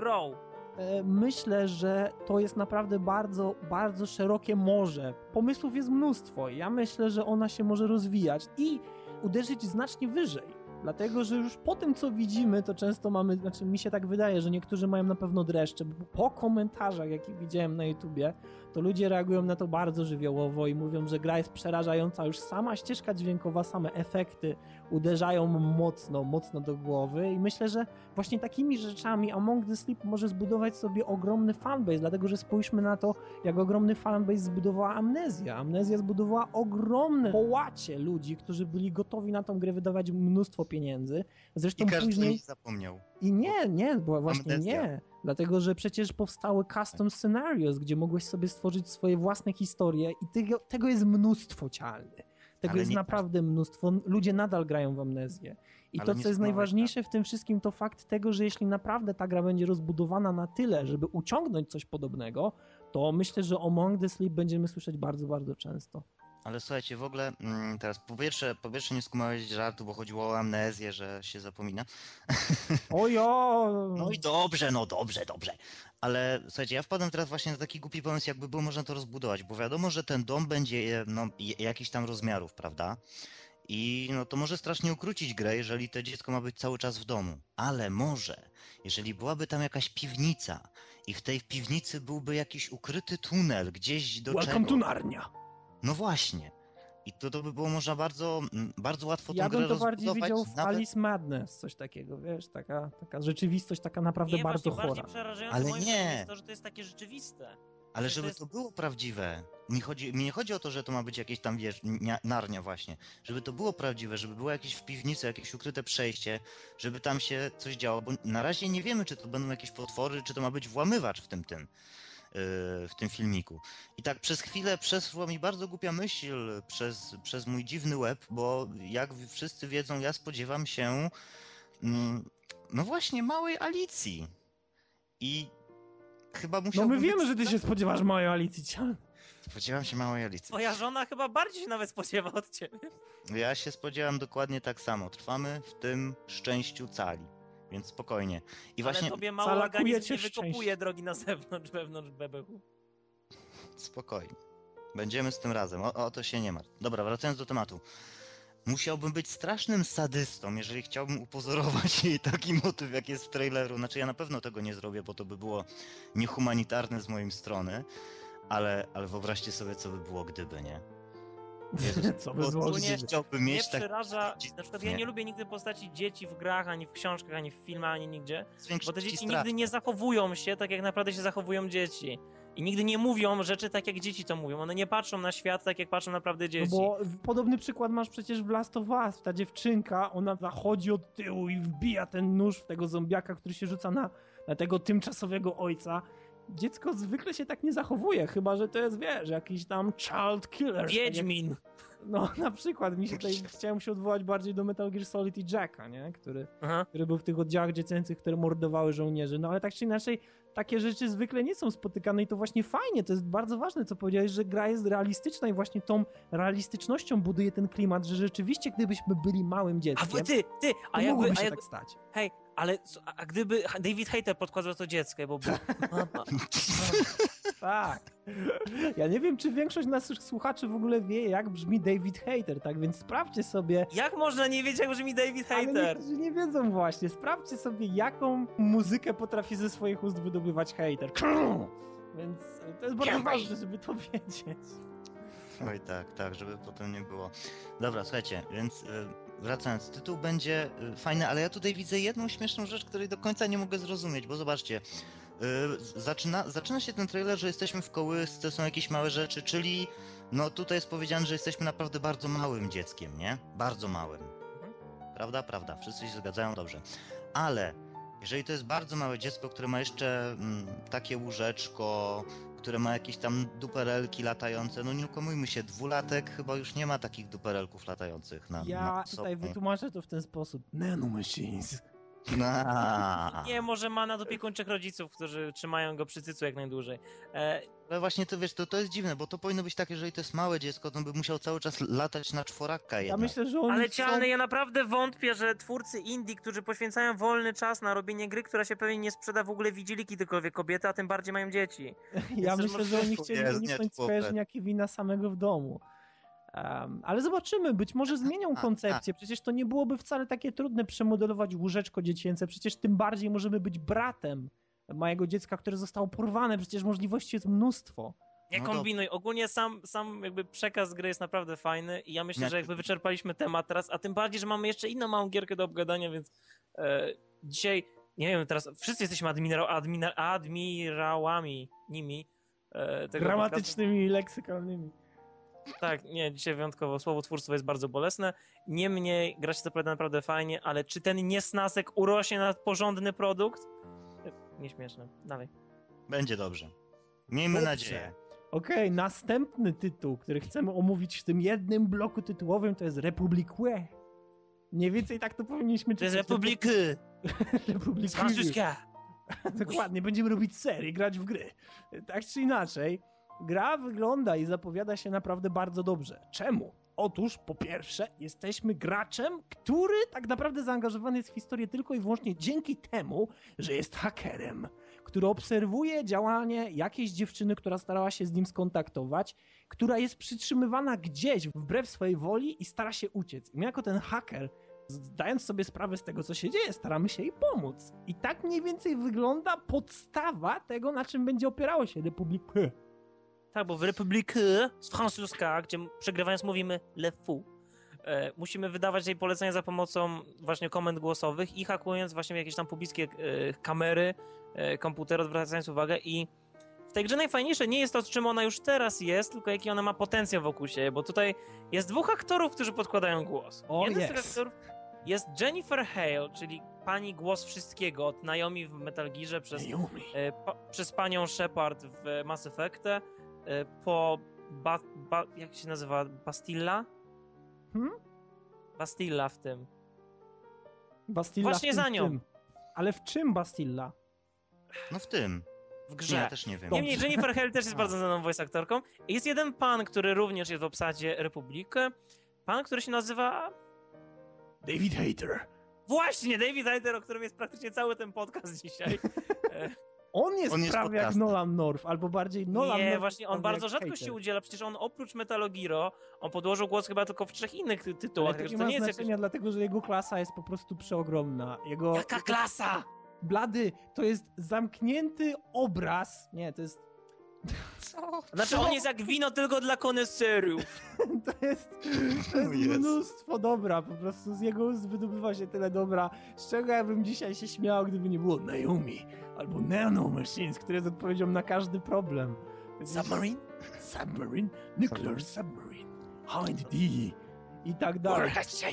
że to jest naprawdę bardzo, bardzo szerokie morze. Pomysłów jest mnóstwo. Ja myślę, że ona się może rozwijać i uderzyć znacznie wyżej. Dlatego, że już po tym, co widzimy, to często mamy, znaczy mi się tak wydaje, że niektórzy mają na pewno dreszcze, bo po komentarzach, jakie widziałem na YouTubie, to ludzie reagują na to bardzo żywiołowo i mówią, że gra jest przerażająca. Już sama ścieżka dźwiękowa, same efekty uderzają mocno do głowy i myślę, że właśnie takimi rzeczami Among the Sleep może zbudować sobie ogromny fanbase, dlatego, że spójrzmy na to, jak ogromny fanbase zbudowała Amnezja. Amnezja zbudowała ogromne połacie ludzi, którzy byli gotowi na tą grę wydawać mnóstwo pieniędzy. Zresztą I każdy później zapomniał. I nie, bo właśnie Amnezja. nie. Dlatego, że przecież powstały custom scenarios, gdzie mogłeś sobie stworzyć swoje własne historie i tego jest mnóstwo cialne. Tego jest naprawdę mnóstwo. Ludzie nadal grają w Amnezję. I to, co jest najważniejsze w tym wszystkim, to fakt tego, że jeśli naprawdę ta gra będzie rozbudowana na tyle, żeby uciągnąć coś podobnego, to myślę, że o Among the Sleep będziemy słyszeć bardzo, bardzo często. Ale słuchajcie, w ogóle teraz po pierwsze nie skumałeś żartu, bo chodziło o amnezję, że się zapomina. Ojo! No i dobrze. Ale słuchajcie, ja wpadłem teraz właśnie na taki głupi pomysł, jakby było można to rozbudować, bo wiadomo, że ten dom będzie jakichś tam rozmiarów, prawda? I no to może strasznie ukrócić grę, jeżeli to dziecko ma być cały czas w domu. Ale może, jeżeli byłaby tam jakaś piwnica i w tej piwnicy byłby jakiś ukryty tunel gdzieś do czegoś. Welcome to Narnia! No właśnie. I to by było można bardzo, bardzo łatwo tą grę rozbudować. Ja bym to bardziej widział w nawet... Alice Madness, coś takiego, wiesz, taka rzeczywistość taka naprawdę bardzo chora. Bardziej przerażające ale moim nie. jest to, że to jest takie rzeczywiste. Ale żeby to było prawdziwe. Mi nie chodzi o to, że to ma być jakieś tam, wiesz, Narnia właśnie. Żeby to było prawdziwe, żeby było jakieś w piwnicy, jakieś ukryte przejście, żeby tam się coś działo, bo na razie nie wiemy, czy to będą jakieś potwory, czy to ma być włamywacz w tym filmiku. I tak przez chwilę przeszła mi bardzo głupia myśl przez mój dziwny łeb, bo jak wszyscy wiedzą, ja spodziewam się no właśnie małej Alicji. I chyba musiałbym... No my wiemy, że ty się spodziewasz małej Alicji. Spodziewam się małej Alicji. Twoja żona chyba bardziej się nawet spodziewa od ciebie. Ja się spodziewam dokładnie tak samo. Trwamy w tym szczęściu cali. Więc spokojnie. I Ale właśnie tobie mały organizm nie wykopuje drogi na zewnątrz, wewnątrz bebechu. spokojnie. Będziemy z tym razem, o to się nie martw. Dobra, wracając do tematu. Musiałbym być strasznym sadystą, jeżeli chciałbym upozorować jej taki motyw, jak jest w traileru. Znaczy ja na pewno tego nie zrobię, bo to by było niehumanitarne z mojej strony, ale wyobraźcie sobie, co by było, gdyby, nie? Jezus, Co by było, nie chciałbym Mnie mieć przeraża, na przykład ja nie lubię nigdy postaci dzieci w grach, ani w książkach, ani w filmach, ani nigdzie, bo te dzieci nigdy nie zachowują się tak, jak naprawdę się zachowują dzieci. I nigdy nie mówią rzeczy tak, jak dzieci to mówią. One nie patrzą na świat tak, jak patrzą naprawdę dzieci. No bo podobny przykład masz przecież w Last of Us. Ta dziewczynka, ona zachodzi od tyłu i wbija ten nóż w tego zombiaka, który się rzuca na tego tymczasowego ojca. Dziecko zwykle się tak nie zachowuje, chyba że to jest, wiesz, jakiś tam child killer. Wiedźmin! Tak jak, no na przykład, chciałem się odwołać bardziej do Metal Gear Solid i Jacka, nie? Który był w tych oddziałach dziecięcych, które mordowały żołnierzy. No ale tak czy inaczej, takie rzeczy zwykle nie są spotykane i to właśnie fajnie, to jest bardzo ważne, co powiedziałeś, że gra jest realistyczna i właśnie tą realistycznością buduje ten klimat, że rzeczywiście gdybyśmy byli małym dzieckiem, a mogłoby się tak stać. Hej, ale a gdyby David Hayter podkładał to dziecko, bo Tak. Ja nie wiem, czy większość naszych słuchaczy w ogóle wie, jak brzmi David Hayter, tak więc sprawdźcie sobie. Jak można nie wiedzieć, jak brzmi David Hayter? Ale niektórzy nie wiedzą właśnie. Sprawdźcie sobie, jaką muzykę potrafi ze swoich ust wydobywać Hayter. Więc to jest bardzo ważne, żeby to wiedzieć. Oj tak, żeby potem nie było. Dobra, słuchajcie, więc wracając, tytuł będzie fajny, ale ja tutaj widzę jedną śmieszną rzecz, której do końca nie mogę zrozumieć, bo zobaczcie, zaczyna się ten trailer, że jesteśmy w kołysce, są jakieś małe rzeczy, czyli no tutaj jest powiedziane, że jesteśmy naprawdę bardzo małym dzieckiem, nie? Bardzo małym. Prawda? Wszyscy się zgadzają, dobrze. Ale jeżeli to jest bardzo małe dziecko, które ma jeszcze takie łóżeczko, które ma jakieś tam duperelki latające, no nie ukłamujmy się, 2-latek chyba już nie ma takich duperelków latających na tutaj wytłumaczę to w ten sposób. Nanomachines. Nie, może ma nadopiekuńczych rodziców, którzy trzymają go przy cycu jak najdłużej. Ale właśnie to wiesz, to jest dziwne, bo to powinno być tak, jeżeli to jest małe dziecko, to on by musiał cały czas latać na czworaka jednak. Ja myślę, że Ale Cialny, ja naprawdę wątpię, że twórcy indie, którzy poświęcają wolny czas na robienie gry, która się pewnie nie sprzeda, w ogóle widzieli kiedykolwiek kobiety, a tym bardziej mają dzieci. Ja myślę, że oni chcieli uniknąć skojarzenia Kevina samego w domu. Ale zobaczymy, być może zmienią koncepcję, przecież to nie byłoby wcale takie trudne przemodelować łóżeczko dziecięce, przecież tym bardziej możemy być bratem małego dziecka, które zostało porwane, przecież możliwości jest mnóstwo. Nie kombinuj, ogólnie sam jakby przekaz gry jest naprawdę fajny i ja myślę, że jakby wyczerpaliśmy temat teraz, a tym bardziej, że mamy jeszcze inną małą gierkę do obgadania, więc dzisiaj, nie wiem, teraz wszyscy jesteśmy admirałami nimi. Gramatycznymi i leksykalnymi. Tak, nie, dzisiaj wyjątkowo słowotwórstwo jest bardzo bolesne. Niemniej gra się zapowiada naprawdę fajnie, ale czy ten niesnasek urośnie na porządny produkt? Nieśmieszne. Dalej. Będzie dobrze. Miejmy nadzieję. Okej, następny tytuł, który chcemy omówić w tym jednym bloku tytułowym, to jest Republique. Mniej więcej tak to powinniśmy czytać. To jest Republique. Republique. Dokładnie, będziemy robić serię, grać w gry. Tak czy inaczej, gra wygląda i zapowiada się naprawdę bardzo dobrze. Czemu? Otóż, po pierwsze, jesteśmy graczem, który tak naprawdę zaangażowany jest w historię tylko i wyłącznie dzięki temu, że jest hakerem, który obserwuje działanie jakiejś dziewczyny, która starała się z nim skontaktować, która jest przytrzymywana gdzieś wbrew swojej woli i stara się uciec. I my jako ten haker, zdając sobie sprawę z tego, co się dzieje, staramy się jej pomóc. I tak mniej więcej wygląda podstawa tego, na czym będzie opierało się Republique. Tak, bo w Republique z francuska, gdzie przegrywając mówimy le fou, musimy wydawać jej polecenia za pomocą właśnie komend głosowych i hakując właśnie jakieś tam pobliskie kamery, komputery, odwracając uwagę i w tej grze najfajniejsze nie jest to, czym ona już teraz jest, tylko jaki ona ma potencjał wokół siebie, bo tutaj jest dwóch aktorów, którzy podkładają głos. Jeden z tych aktorów jest Jennifer Hale, czyli pani głos wszystkiego, od Naomi w Metal Gearze przez panią Shepard w Mass Effectie, po jak się nazywa? Bastilla? Bastilla w tym. Bastilla właśnie w tym, za nią. w tym. Ale w czym Bastilla? No w tym. W grze. Ja też nie wiem. Niemniej Jennifer Hale też jest bardzo znaną voice aktorką. Jest jeden pan, który również jest w obsadzie Republiki. Pan, który się nazywa... David Hayter. Właśnie, David Hayter, o którym jest praktycznie cały ten podcast dzisiaj. On jest prawie jak Nolan North, albo bardziej Nolan North. Nie, właśnie, on bardzo rzadko się udziela, przecież on oprócz Metal Gear, on podłożył głos chyba tylko w 3 innych tytułach. Ale to nie ma znaczenia, dlatego że jego klasa jest po prostu przeogromna. Jaka klasa? Blady, to jest zamknięty obraz. Nie, to jest... Co? Znaczy on jest jak wino tylko dla koneserów. To jest mnóstwo dobra, po prostu z jego ust wydobywa się tyle dobra, z czego ja bym dzisiaj się śmiał, gdyby nie było Naomi albo Nano Machines, które jest odpowiedzią na każdy problem. Submarine? Submarine? Nuclear submarine. Hind D. I tak dalej.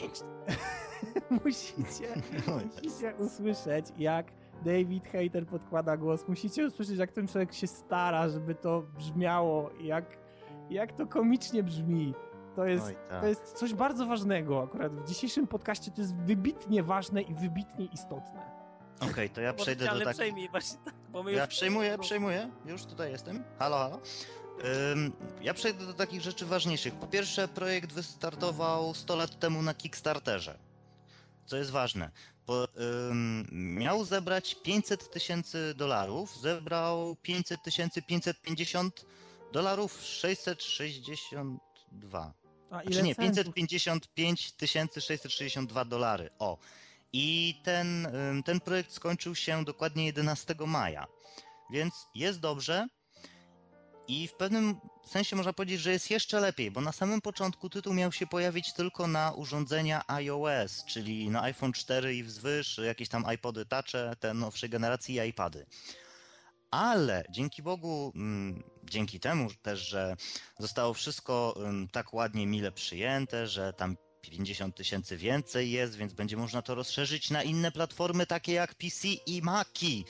Musicie usłyszeć, jak David Hayter podkłada głos. Musicie usłyszeć, jak ten człowiek się stara, żeby to brzmiało, jak to komicznie brzmi. To jest coś bardzo ważnego akurat. W dzisiejszym podcaście to jest wybitnie ważne i wybitnie istotne. Okej, to ja przejdę do takich... Przejmij, właśnie tak, bo my Ja przejmuję. Już tutaj jestem. Halo. Ja przejdę do takich rzeczy ważniejszych. Po pierwsze, projekt wystartował 100 lat temu na Kickstarterze. Co jest ważne. Miał zebrać $500,000, zebrał $550,000, $662. Czy nie, $555,662. O. I ten projekt skończył się dokładnie 11 maja. Więc jest dobrze. I w pewnym sensie można powiedzieć, że jest jeszcze lepiej, bo na samym początku tytuł miał się pojawić tylko na urządzenia iOS, czyli na iPhone 4 i wzwyż, jakieś tam iPody Touche, te nowszej generacji i iPady. Ale dzięki Bogu, dzięki temu też, że zostało wszystko tak ładnie, mile przyjęte, że tam 50,000 więcej jest, więc będzie można to rozszerzyć na inne platformy takie jak PC i Maci.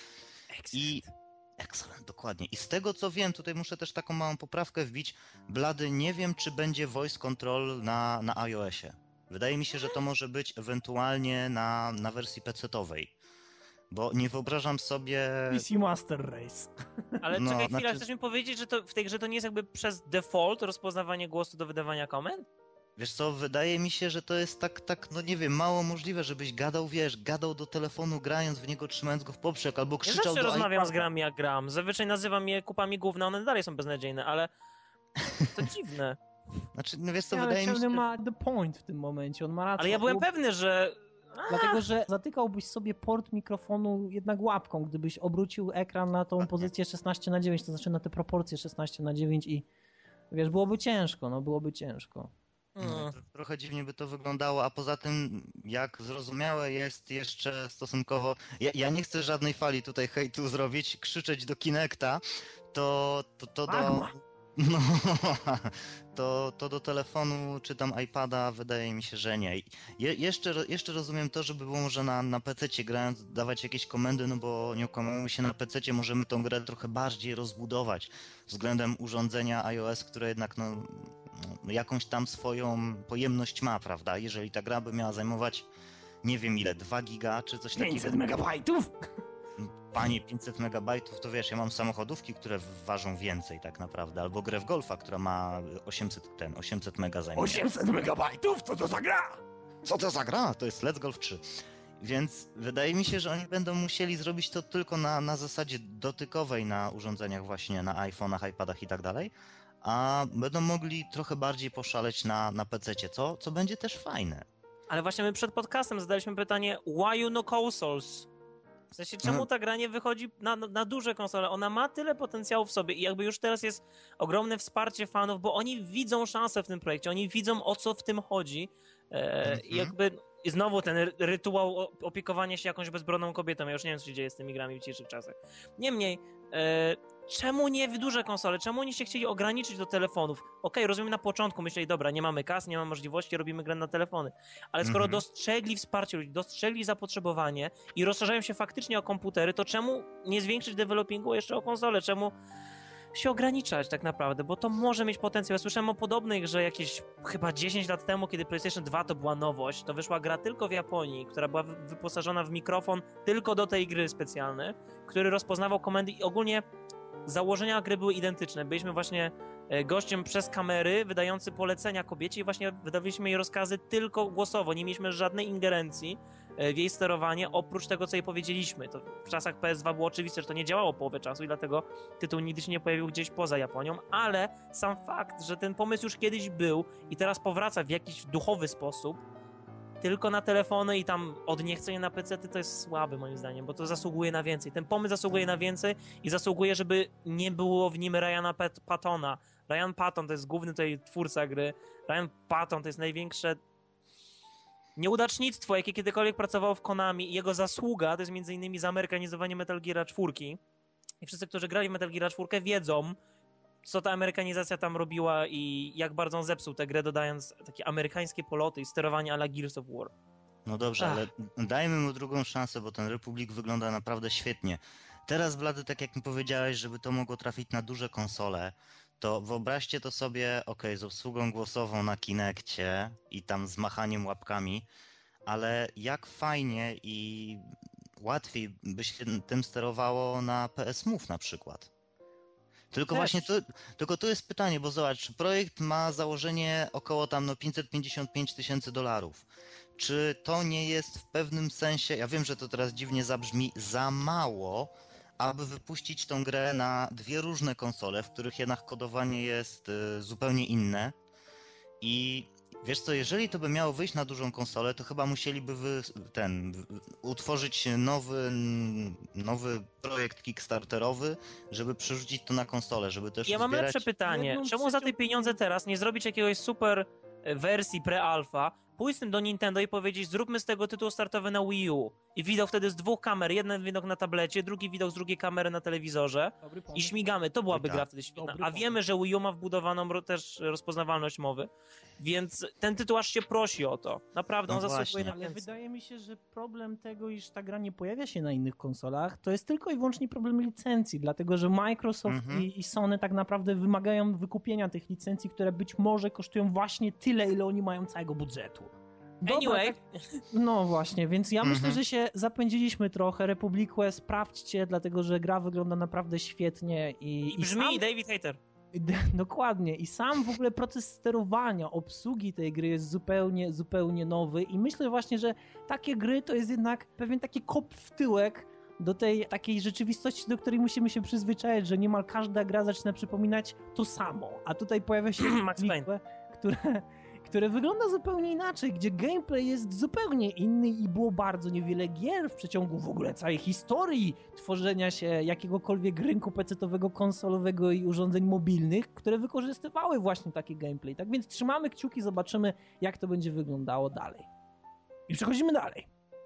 Excellent, dokładnie. I z tego co wiem, tutaj muszę też taką małą poprawkę wbić, Blady, nie wiem czy będzie voice control na iOSie. Wydaje mi się, że to może być ewentualnie na wersji PC-towej. Bo nie wyobrażam sobie... PC Master Race. Ale czekaj chwilę, chcesz mi powiedzieć, że to w tej grze to nie jest jakby przez default rozpoznawanie głosu do wydawania komend? Wiesz co, wydaje mi się, że to jest tak, no nie wiem, mało możliwe, żebyś gadał do telefonu, grając w niego, trzymając go w poprzek, albo krzyczał do iPada. Ja zawsze rozmawiam z grami jak gram. Zazwyczaj nazywam je kupami gówna, one dalej są beznadziejne, ale to dziwne. Znaczy, no wiesz co, wydaje mi się... Ale ma the point w tym momencie, on ma rację. Ale ja byłem pewny, że... Dlatego, że zatykałbyś sobie port mikrofonu jednak łapką, gdybyś obrócił ekran na tą pozycję 16:9, to znaczy na te proporcje 16:9 i wiesz, byłoby ciężko. No, trochę dziwnie by to wyglądało, a poza tym, jak zrozumiałe jest jeszcze stosunkowo... Ja nie chcę żadnej fali tutaj hejtu zrobić, krzyczeć do Kinecta, to do... No, to do telefonu czy tam iPada wydaje mi się, że nie. Jeszcze rozumiem to, żeby było może na PC-cie grając dawać jakieś komendy, no bo nie okłamujmy się, na PC-cie możemy tą grę trochę bardziej rozbudować względem urządzenia iOS, które jednak jakąś tam swoją pojemność ma, prawda? Jeżeli ta gra by miała zajmować nie wiem ile, 2 giga czy coś takiego. 500 megabajtów? Panie, 500 megabajtów, to wiesz, ja mam samochodówki, które ważą więcej tak naprawdę, albo grę w golfa, która ma 800 mega zajmuje. 800 megabajtów? Co to za gra? Co to za gra? To jest Let's Golf 3. Więc wydaje mi się, że oni będą musieli zrobić to tylko na zasadzie dotykowej na urządzeniach właśnie, na iPhone'ach, iPadach i tak dalej, a będą mogli trochę bardziej poszaleć na PC-cie, co będzie też fajne. Ale właśnie my przed podcastem zadaliśmy pytanie, why you no consoles? W sensie, czemu ta gra nie wychodzi na duże konsole? Ona ma tyle potencjału w sobie i jakby już teraz jest ogromne wsparcie fanów, bo oni widzą szansę w tym projekcie, oni widzą, o co w tym chodzi. I jakby znowu ten rytuał opiekowania się jakąś bezbronną kobietą. Ja już nie wiem, co się dzieje z tymi grami w dzisiejszych czasach. Niemniej, czemu nie w duże konsole? Czemu oni się chcieli ograniczyć do telefonów? Okej, rozumiem, na początku myśleli, dobra, nie mamy kas, nie mamy możliwości, robimy grę na telefony. Ale skoro dostrzegli wsparcie ludzi, dostrzegli zapotrzebowanie i rozszerzają się faktycznie o komputery, to czemu nie zwiększyć developingu jeszcze o konsole? Czemu się ograniczać tak naprawdę? Bo to może mieć potencjał. Ja słyszałem o podobnej grze jakieś chyba 10 lat temu, kiedy PlayStation 2 to była nowość. To wyszła gra tylko w Japonii, która była wyposażona w mikrofon tylko do tej gry specjalny, który rozpoznawał komendy i ogólnie założenia gry były identyczne. Byliśmy właśnie gościem przez kamery, wydający polecenia kobiecie i właśnie wydawaliśmy jej rozkazy tylko głosowo. Nie mieliśmy żadnej ingerencji w jej sterowanie, oprócz tego, co jej powiedzieliśmy. To w czasach PS2 było oczywiste, że to nie działało połowę czasu i dlatego tytuł nigdy się nie pojawił gdzieś poza Japonią, ale sam fakt, że ten pomysł już kiedyś był i teraz powraca w jakiś duchowy sposób, tylko na telefony i tam od niechcenia na PC-ty, to jest słaby moim zdaniem, bo to zasługuje na więcej. Ten pomysł zasługuje na więcej i zasługuje, żeby nie było w nim Ryana Pattona. Ryan Patton to jest główny tutaj twórca gry. Ryan Patton to jest największe nieudacznictwo, jakie kiedykolwiek pracowało w Konami i jego zasługa to jest m.in. zamerykanizowanie Metal Gear 4. I wszyscy, którzy grali w Metal Gear 4 wiedzą, co ta amerykanizacja tam robiła i jak bardzo on zepsuł tę grę, dodając takie amerykańskie poloty i sterowanie a la Gears of War. No dobrze, ale dajmy mu drugą szansę, bo ten Republic wygląda naprawdę świetnie. Teraz, Blady, tak jak mi powiedziałeś, żeby to mogło trafić na duże konsole, to wyobraźcie to sobie, z obsługą głosową na Kinekcie i tam z machaniem łapkami, ale jak fajnie i łatwiej by się tym sterowało na PS Move na przykład. Tylko właśnie to jest pytanie, bo zobacz, projekt ma założenie około tam $555 000. Czy to nie jest w pewnym sensie, ja wiem, że to teraz dziwnie zabrzmi, za mało, aby wypuścić tą grę na dwie różne konsole, w których jednak kodowanie jest zupełnie inne. I wiesz co, jeżeli to by miało wyjść na dużą konsolę, to chyba musieliby utworzyć nowy projekt kickstarterowy, żeby przerzucić to na konsolę, żeby też Ja mam lepsze pytanie. Czemu za te pieniądze teraz nie zrobić jakiegoś super wersji pre-alpha, pójść z tym do Nintendo i powiedzieć, zróbmy z tego tytuł startowy na Wii U. I widok wtedy z dwóch kamer, jeden widok na tablecie, drugi widok z drugiej kamery na telewizorze i śmigamy. To byłaby gra wtedy świetna. A wiemy, że Wii U ma wbudowaną też rozpoznawalność mowy, więc ten tytuł aż się prosi o to. Naprawdę, on zasługuje na więcej. Ale wydaje mi się, że problem tego, iż ta gra nie pojawia się na innych konsolach, to jest tylko i wyłącznie problem licencji, dlatego że Microsoft i Sony tak naprawdę wymagają wykupienia tych licencji, które być może kosztują właśnie tyle, ile oni mają całego budżetu. Dobra, anyway. No właśnie, więc ja myślę, że się zapędziliśmy trochę. Republique sprawdźcie, dlatego że gra wygląda naprawdę świetnie i brzmi David Hayter. Dokładnie. I sam w ogóle proces sterowania, obsługi tej gry jest zupełnie nowy i myślę właśnie, że takie gry to jest jednak pewien taki kop w tyłek do tej takiej rzeczywistości, do której musimy się przyzwyczaić, że niemal każda gra zaczyna przypominać to samo. A tutaj pojawia się Max Payne, które wygląda zupełnie inaczej, gdzie gameplay jest zupełnie inny i było bardzo niewiele gier w przeciągu w ogóle całej historii tworzenia się jakiegokolwiek rynku PC-owego, konsolowego i urządzeń mobilnych, które wykorzystywały właśnie taki gameplay. Tak więc trzymamy kciuki, zobaczymy, jak to będzie wyglądało dalej. I przechodzimy dalej.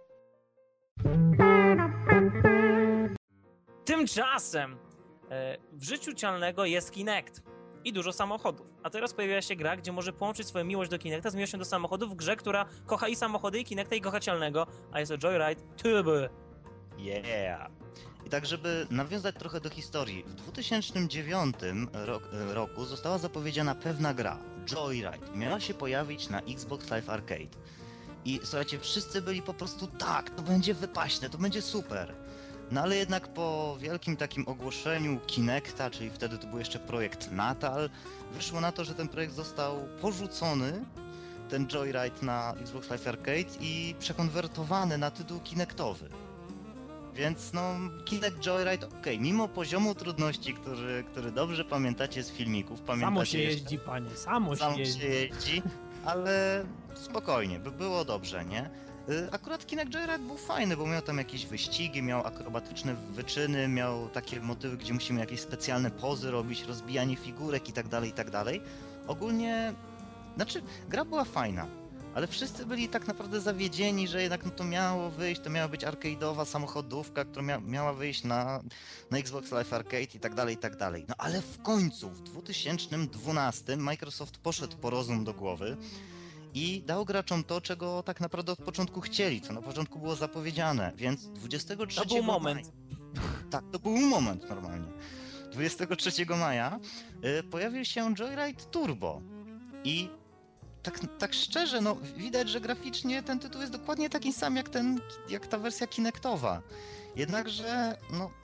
Tymczasem w życiu cialnego jest Kinect i dużo samochodów. A teraz pojawiła się gra, gdzie może połączyć swoją miłość do Kinecta z miłością do samochodów w grze, która kocha i samochody, i Kinecta, i kocha cialnego, a jest to Joyride Turbo. Yeah! I tak, żeby nawiązać trochę do historii, w 2009 roku została zapowiedziana pewna gra, Joyride. Miała się pojawić na Xbox Live Arcade. I słuchajcie, wszyscy byli po prostu tak, to będzie wypaśne, to będzie super. No ale jednak po wielkim takim ogłoszeniu Kinecta, czyli wtedy to był jeszcze projekt Natal, wyszło na to, że ten projekt został porzucony, ten Joyride na Xbox Live Arcade i przekonwertowany na tytuł Kinectowy. Więc no, Kinect Joyride, mimo poziomu trudności, który dobrze pamiętacie z filmików, samo się jeździ, panie, samo się jeździ, ale spokojnie, by było dobrze, nie? Akurat Kinect Joyride był fajny, bo miał tam jakieś wyścigi, miał akrobatyczne wyczyny, miał takie motywy, gdzie musimy jakieś specjalne pozy robić, rozbijanie figurek i tak dalej. Ogólnie, gra była fajna, ale wszyscy byli tak naprawdę zawiedzieni, że jednak to miało wyjść, to miała być arcade'owa samochodówka, która miała wyjść na Xbox Live Arcade i tak dalej. No ale w końcu, w 2012 Microsoft poszedł po rozum do głowy i dał graczom to, czego tak naprawdę od początku chcieli, co na początku było zapowiedziane, więc 23 To był moment. Tak, to był moment normalnie. 23 maja pojawił się Joyride Turbo i tak szczerze, no widać, że graficznie ten tytuł jest dokładnie taki sam jak ta wersja Kinectowa. Jednakże, no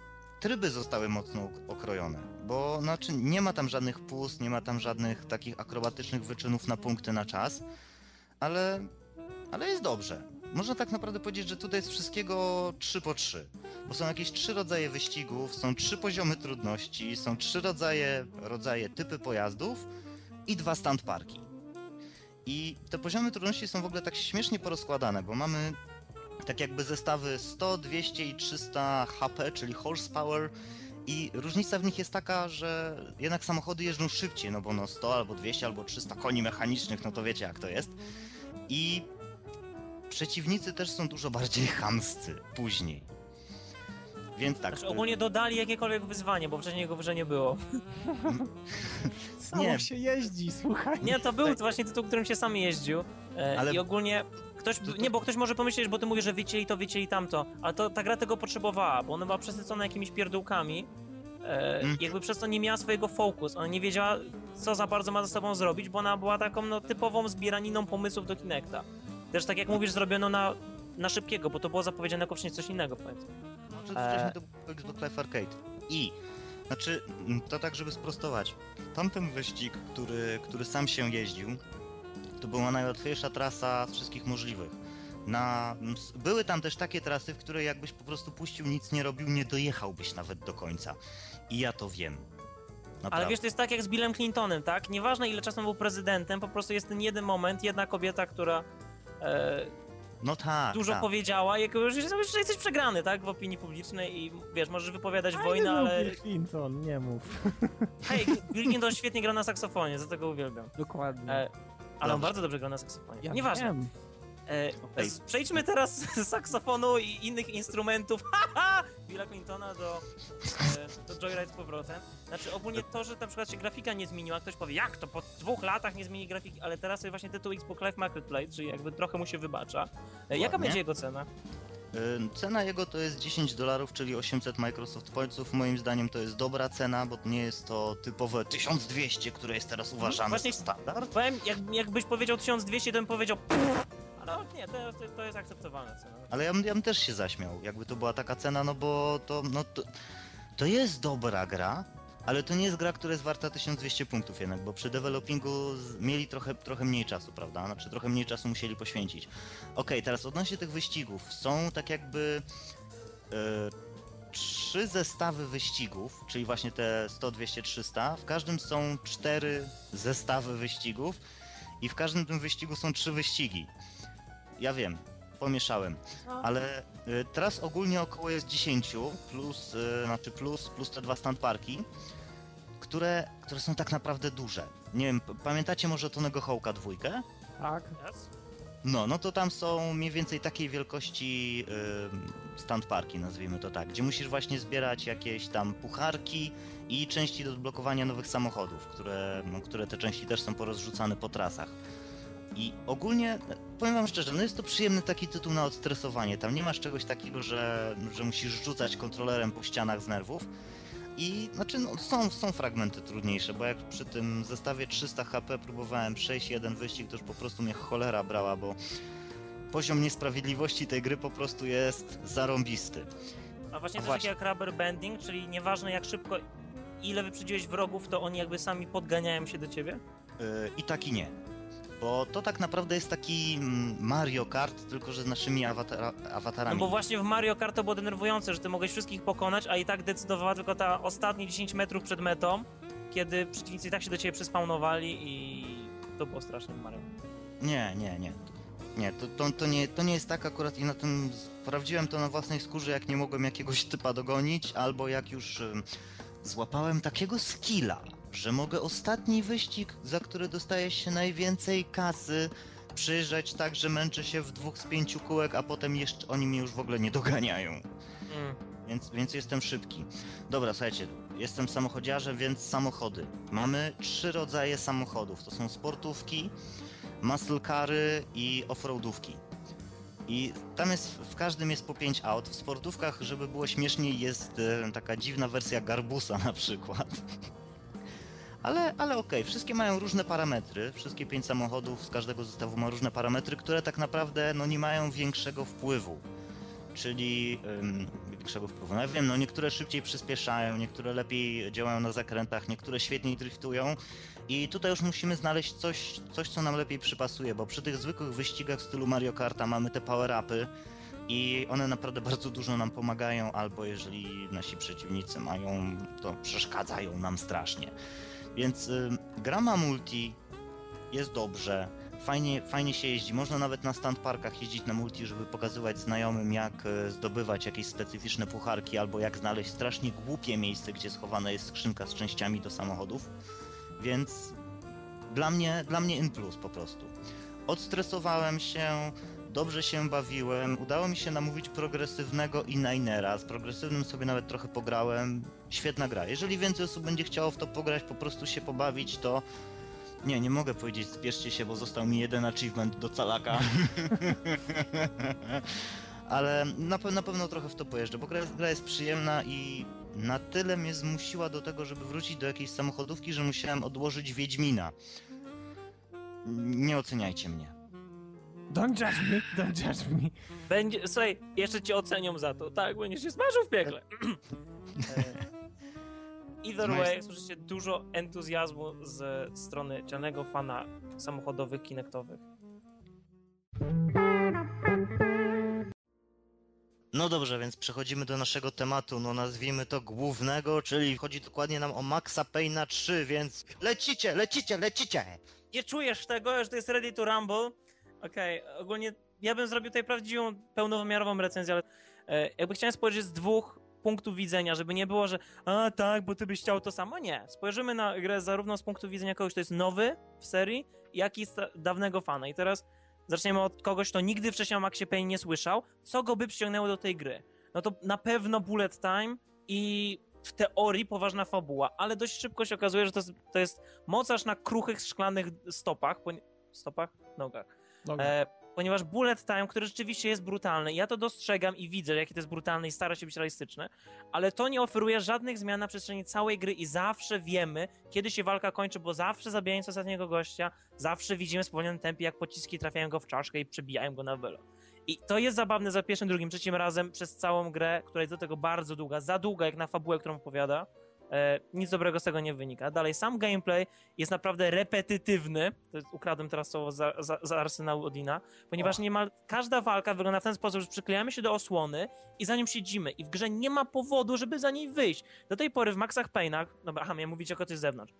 tryby zostały mocno okrojone, bo znaczy nie ma tam żadnych pust, nie ma tam żadnych takich akrobatycznych wyczynów na punkty na czas, ale jest dobrze. Można tak naprawdę powiedzieć, że tutaj jest wszystkiego 3 po 3, bo są jakieś 3 rodzaje wyścigów, są 3 poziomy trudności, są 3 rodzaje typy pojazdów i 2 stand parki. I te poziomy trudności są w ogóle tak śmiesznie porozkładane, bo mamy tak jakby zestawy 100, 200 i 300 HP, czyli horsepower, i różnica w nich jest taka, że jednak samochody jeżdżą szybciej, no bo 100 albo 200 albo 300 koni mechanicznych, no to wiecie jak to jest. I przeciwnicy też są dużo bardziej chamscy później. Więc tak. Znaczy, ogólnie dodali jakiekolwiek wyzwanie, bo wcześniej go wyżej nie było. Samo się jeździ, słuchaj. Nie, to był właśnie tytuł, którym się sam jeździł. I ogólnie ktoś, nie, bo ktoś może pomyśleć, bo ty mówisz, że wycięli to, wycięli tamto, ale to ta gra tego potrzebowała, bo ona była przesycona jakimiś pierdółkami. Jakby przez to nie miała swojego focus, ona nie wiedziała, co za bardzo ma ze sobą zrobić, bo ona była taką typową zbieraniną pomysłów do Kinecta. Też tak jak mówisz, zrobiono na szybkiego, bo to było zapowiedziane jako coś innego, powiedzmy. Wcześniej to był Xbox Live Arcade. I, znaczy, to tak, żeby sprostować. Tamten wyścig, który sam się jeździł, to była najłatwiejsza trasa z wszystkich możliwych. Były tam też takie trasy, w której jakbyś po prostu puścił, nic nie robił, nie dojechałbyś nawet do końca. I ja to wiem. Naprawdę. Ale wiesz, to jest tak jak z Billem Clintonem, tak? Nieważne ile czasu był prezydentem, po prostu jest ten jeden moment, jedna kobieta, która no tak, dużo powiedziała i już jesteś przegrany, tak? W opinii publicznej i wiesz, możesz wypowiadać wojnę, ale... Bill Clinton, nie mów. Hej, Bill Clinton świetnie gra na saksofonie, za tego uwielbiam. Dokładnie. Ale on bardzo dobrze gra na saksofonie. Ja Nieważne. wiem. Przejdźmy teraz z saksofonu i innych instrumentów Billa Clintona do Joyride z powrotem. Znaczy ogólnie to, że na przykład się grafika nie zmieniła, ktoś powie, jak to po 2 latach nie zmieni grafiki, ale teraz jest właśnie tytuł Xbox Live Marketplace, czyli jakby trochę mu się wybacza. Jaka będzie jego cena? Cena jego to jest $10, czyli 800 Microsoft Pointsów. Moim zdaniem to jest dobra cena, bo nie jest to typowe 1200, które jest teraz uważane właśnie za standard. Powiem, jakbyś powiedział 1200, to bym powiedział ale nie, to jest akceptowalna cena. Ale ja bym też się zaśmiał, jakby to była taka cena, no bo to jest dobra gra, ale to nie jest gra, która jest warta 1200 punktów jednak, bo przy developingu mieli trochę mniej czasu, prawda? Znaczy trochę mniej czasu musieli poświęcić. Okej, teraz odnośnie tych wyścigów, są tak jakby 3 zestawy wyścigów, czyli właśnie te 100, 200, 300. W każdym są 4 zestawy wyścigów i w każdym tym wyścigu są 3 wyścigi. Ja wiem, pomieszałem, ale teraz ogólnie około jest 10 plus te 2 stand parki, które są tak naprawdę duże. Nie wiem, pamiętacie może Tonego Hawka 2? Tak. Yes? No to tam są mniej więcej takiej wielkości stand parki, nazwijmy to tak, gdzie musisz właśnie zbierać jakieś tam pucharki i części do odblokowania nowych samochodów, które te części też są porozrzucane po trasach. I ogólnie, powiem wam szczerze, no jest to przyjemny taki tytuł na odstresowanie. Tam nie masz czegoś takiego, że musisz rzucać kontrolerem po ścianach z nerwów. I znaczy, no, są fragmenty trudniejsze, bo jak przy tym zestawie 300 HP próbowałem przejść jeden wyścig, to już po prostu mnie cholera brała, bo poziom niesprawiedliwości tej gry po prostu jest zarąbisty. A właśnie coś takiego jak rubber banding, czyli nieważne jak szybko, ile wyprzedziłeś wrogów, to oni jakby sami podganiają się do ciebie? I tak i nie. Bo to tak naprawdę jest taki Mario Kart, tylko że z naszymi awatarami. No bo właśnie w Mario Kart to było denerwujące, że ty mogłeś wszystkich pokonać, a i tak decydowała tylko ta ostatnie 10 metrów przed metą, kiedy przeciwnicy i tak się do ciebie przyspawnowali i to było straszne w Mario. Nie. Nie, to nie jest tak akurat i na tym sprawdziłem to na własnej skórze, jak nie mogłem jakiegoś typa dogonić, albo jak już złapałem takiego skilla, że mogę ostatni wyścig, za który dostaje się najwięcej kasy, przyjeżdżać tak, że męczę się w 2 z 5 kółek, a potem jeszcze oni mnie już w ogóle nie doganiają. Więc jestem szybki. Dobra, słuchajcie, jestem samochodziarzem, więc samochody. Mamy 3 rodzaje samochodów. To są sportówki, muscle cary i offroadówki. I tam w każdym jest po 5 aut. W sportówkach, żeby było śmieszniej, jest taka dziwna wersja Garbusa na przykład. Ale okej, wszystkie mają różne parametry, wszystkie 5 samochodów z każdego zestawu ma różne parametry, które tak naprawdę nie mają większego wpływu. czyli grzegów pływu. Ja wiem, no niektóre szybciej przyspieszają, niektóre lepiej działają na zakrętach, niektóre świetniej driftują i tutaj już musimy znaleźć coś, co nam lepiej przypasuje, bo przy tych zwykłych wyścigach w stylu Mario Karta mamy te power-upy i one naprawdę bardzo dużo nam pomagają, albo jeżeli nasi przeciwnicy mają, to przeszkadzają nam strasznie. Więc gra ma multi, jest dobrze, fajnie się jeździ, można nawet na stand parkach jeździć na multi, żeby pokazywać znajomym, jak zdobywać jakieś specyficzne pucharki, albo jak znaleźć strasznie głupie miejsce, gdzie schowana jest skrzynka z częściami do samochodów, więc dla mnie in plus po prostu. Odstresowałem się, dobrze się bawiłem, udało mi się namówić progresywnego inlinera, z progresywnym sobie nawet trochę pograłem, świetna gra. Jeżeli więcej osób będzie chciało w to pograć, po prostu się pobawić, to nie mogę powiedzieć spieszcie się, bo został mi jeden achievement do calaka. Ale na pewno trochę w to pojeżdżę, bo gra jest przyjemna i na tyle mnie zmusiła do tego, żeby wrócić do jakiejś samochodówki, że musiałem odłożyć Wiedźmina. Nie oceniajcie mnie. Don't judge me. Słuchaj, jeszcze cię ocenią za to, tak? Będziesz się smażył w piekle. Either way, słyszycie dużo entuzjazmu ze strony dzielnego fana samochodowych, kinektowych. No dobrze, więc przechodzimy do naszego tematu, no nazwijmy to głównego, czyli chodzi dokładnie nam o Maxa Payne'a 3, więc lecicie! Nie czujesz tego, że to jest Ready to Rumble? Okej, ogólnie ja bym zrobił tutaj prawdziwą, pełnowymiarową recenzję, ale jakby chciałem spojrzeć z dwóch punktów widzenia, żeby nie było, że tak, bo ty byś chciał to samo. Nie. Spojrzymy na grę zarówno z punktu widzenia kogoś, kto jest nowy w serii, jak i dawnego fana. I teraz zaczniemy od kogoś, kto nigdy wcześniej o Maxie Payne nie słyszał, co go by przyciągnęło do tej gry. No to na pewno bullet time i w teorii poważna fabuła, ale dość szybko się okazuje, że to jest mocarz na kruchych, szklanych nogach. Ponieważ bullet time, który rzeczywiście jest brutalny, ja to dostrzegam i widzę, jakie to jest brutalne i stara się być realistyczne, ale to nie oferuje żadnych zmian na przestrzeni całej gry i zawsze wiemy, kiedy się walka kończy, bo zawsze zabijając ostatniego gościa, zawsze widzimy w spowolnionym tempie, jak pociski trafiają go w czaszkę i przebijają go na wylot. I to jest zabawne za pierwszym, drugim, trzecim razem przez całą grę, która jest do tego bardzo długa, za długa jak na fabułę, którą opowiada. Nic dobrego z tego nie wynika. Dalej, sam gameplay jest naprawdę repetytywny, to jest, ukradłem teraz słowo za arsenału Odina, ponieważ niemal każda walka wygląda w ten sposób, że przyklejamy się do osłony i za nią siedzimy i w grze nie ma powodu, żeby za niej wyjść. Do tej pory w Maxach Payne'ach, miałem mówić o kogoś z zewnątrz,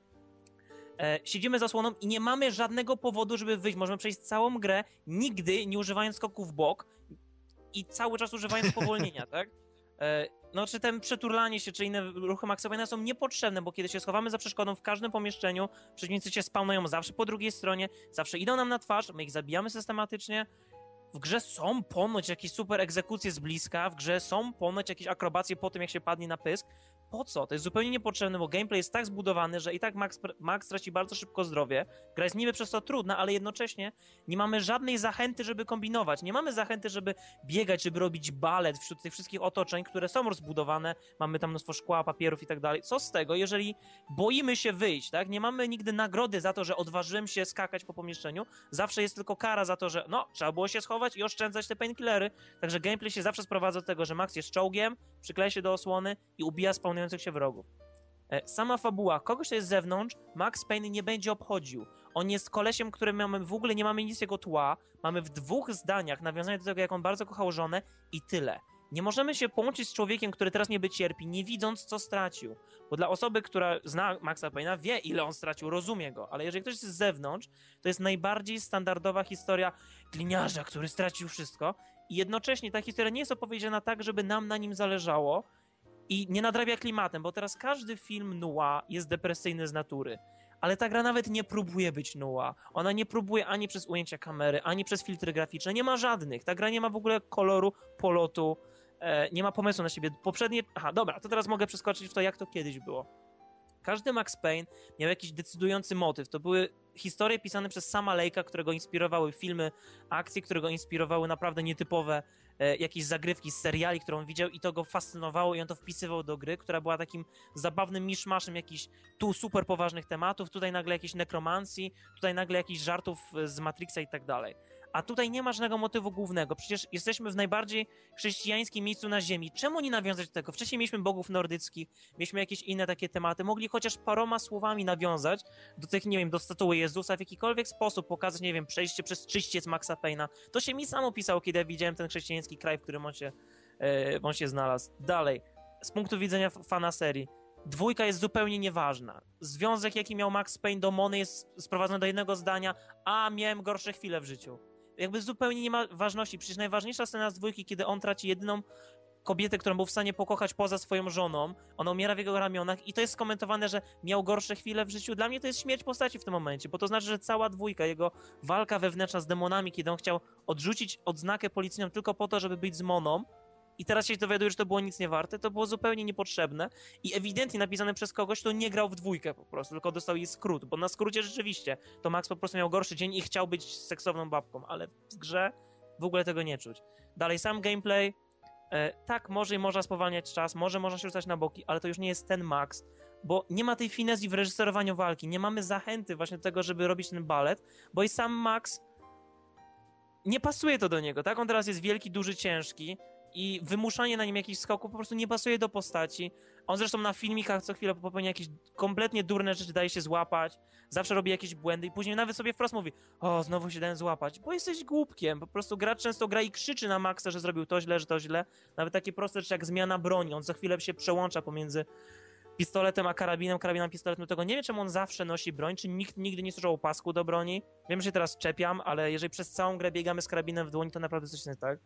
siedzimy za osłoną i nie mamy żadnego powodu, żeby wyjść. Możemy przejść całą grę, nigdy nie używając skoku w bok i cały czas używając spowolnienia, tak? No, czy ten przeturlanie się, czy inne ruchy Maxa Payne'a są niepotrzebne, bo kiedy się schowamy za przeszkodą w każdym pomieszczeniu, przeciwnicy się spawnują zawsze po drugiej stronie, zawsze idą nam na twarz, my ich zabijamy systematycznie. W grze są ponoć jakieś super egzekucje z bliska, w grze są ponoć jakieś akrobacje po tym, jak się padnie na pysk. Po co? To jest zupełnie niepotrzebne, bo gameplay jest tak zbudowany, że i tak Max traci bardzo szybko zdrowie. Gra jest niby przez to trudna, ale jednocześnie nie mamy żadnej zachęty, żeby kombinować. Nie mamy zachęty, żeby biegać, żeby robić balet wśród tych wszystkich otoczeń, które są rozbudowane. Mamy tam mnóstwo szkła, papierów i tak dalej. Co z tego, jeżeli boimy się wyjść, tak? Nie mamy nigdy nagrody za to, że odważyłem się skakać po pomieszczeniu. Zawsze jest tylko kara za to, że trzeba było się schować i oszczędzać te painkillery. Także gameplay się zawsze sprowadza do tego, że Max jest czołgiem, przykleja się do osłony i ubija spawnujących się wrogów. Sama fabuła. Kogoś, kto jest z zewnątrz, Max Payne nie będzie obchodził. On jest kolesiem, którym w ogóle nie mamy nic jego tła. Mamy w 2 zdaniach nawiązanie do tego, jak on bardzo kochał żonę i tyle. Nie możemy się połączyć z człowiekiem, który teraz niby cierpi, nie widząc, co stracił. Bo dla osoby, która zna Maxa Payne'a, wie, ile on stracił, rozumie go. Ale jeżeli ktoś jest z zewnątrz, to jest najbardziej standardowa historia gliniarza, który stracił wszystko. I jednocześnie ta historia nie jest opowiedziana tak, żeby nam na nim zależało i nie nadrabia klimatem, bo teraz każdy film noir jest depresyjny z natury. Ale ta gra nawet nie próbuje być noir. Ona nie próbuje ani przez ujęcia kamery, ani przez filtry graficzne. Nie ma żadnych. Ta gra nie ma w ogóle koloru, polotu, nie ma pomysłu na siebie. Dobra, to teraz mogę przeskoczyć w to, jak to kiedyś było. Każdy Max Payne miał jakiś decydujący motyw. To były historie pisane przez Sama Lake'a, którego inspirowały filmy akcji, którego inspirowały naprawdę nietypowe jakieś zagrywki z seriali, którą on widział i to go fascynowało i on to wpisywał do gry, która była takim zabawnym miszmaszem jakichś tu super poważnych tematów, tutaj nagle jakiejś nekromancji, tutaj nagle jakichś żartów z Matrixa i tak dalej. A tutaj nie ma żadnego motywu głównego. Przecież jesteśmy w najbardziej chrześcijańskim miejscu na ziemi. Czemu nie nawiązać do tego? Wcześniej mieliśmy bogów nordyckich, mieliśmy jakieś inne takie tematy. Mogli chociaż paroma słowami nawiązać do tych, nie wiem, do statuły Jezusa, w jakikolwiek sposób pokazać, nie wiem, przejście przez czyściec Maxa Payne'a. To się mi samo pisało, kiedy ja widziałem ten chrześcijański kraj, w którym on się znalazł. Dalej, z punktu widzenia fana serii, 2 jest zupełnie nieważna. Związek, jaki miał Max Payne do Mony, jest sprowadzony do jednego zdania: a miałem gorsze chwile w życiu. Jakby zupełnie nie ma ważności. Przecież najważniejsza scena z 2, kiedy on traci jedyną kobietę, którą był w stanie pokochać poza swoją żoną, ona umiera w jego ramionach i to jest skomentowane, że miał gorsze chwile w życiu. Dla mnie to jest śmierć postaci w tym momencie, bo to znaczy, że cała 2, jego walka wewnętrzna z demonami, kiedy on chciał odrzucić odznakę policyjną tylko po to, żeby być z Moną, i teraz się dowiaduje, że to było nic nie warte, to było zupełnie niepotrzebne i ewidentnie napisane przez kogoś, kto nie grał w 2 po prostu, tylko dostał jej skrót, bo na skrócie rzeczywiście to Max po prostu miał gorszy dzień i chciał być seksowną babką, ale w grze w ogóle tego nie czuć. Dalej, sam gameplay, tak, może i można spowalniać czas, może można się rzucać na boki, ale to już nie jest ten Max, bo nie ma tej finezji w reżyserowaniu walki, nie mamy zachęty właśnie do tego, żeby robić ten balet, bo i sam Max nie pasuje to do niego, tak? On teraz jest wielki, duży, ciężki, i wymuszanie na nim jakichś skoków po prostu nie pasuje do postaci. On zresztą na filmikach co chwilę popełnia jakieś kompletnie durne rzeczy, daje się złapać, zawsze robi jakieś błędy i później nawet sobie wprost mówi: o, znowu się dałem złapać, bo jesteś głupkiem. Po prostu gracz często gra i krzyczy na Maxa, że zrobił to źle, że to źle. Nawet takie proste rzeczy jak zmiana broni, on co chwilę się przełącza pomiędzy pistoletem a karabinem, pistoletem. Do tego nie wiem, czemu on zawsze nosi broń, czy nikt nigdy nie zużył pasku do broni. Wiem, że się teraz czepiam, ale jeżeli przez całą grę biegamy z karabinem w dłoni, to naprawdę coś nie tak.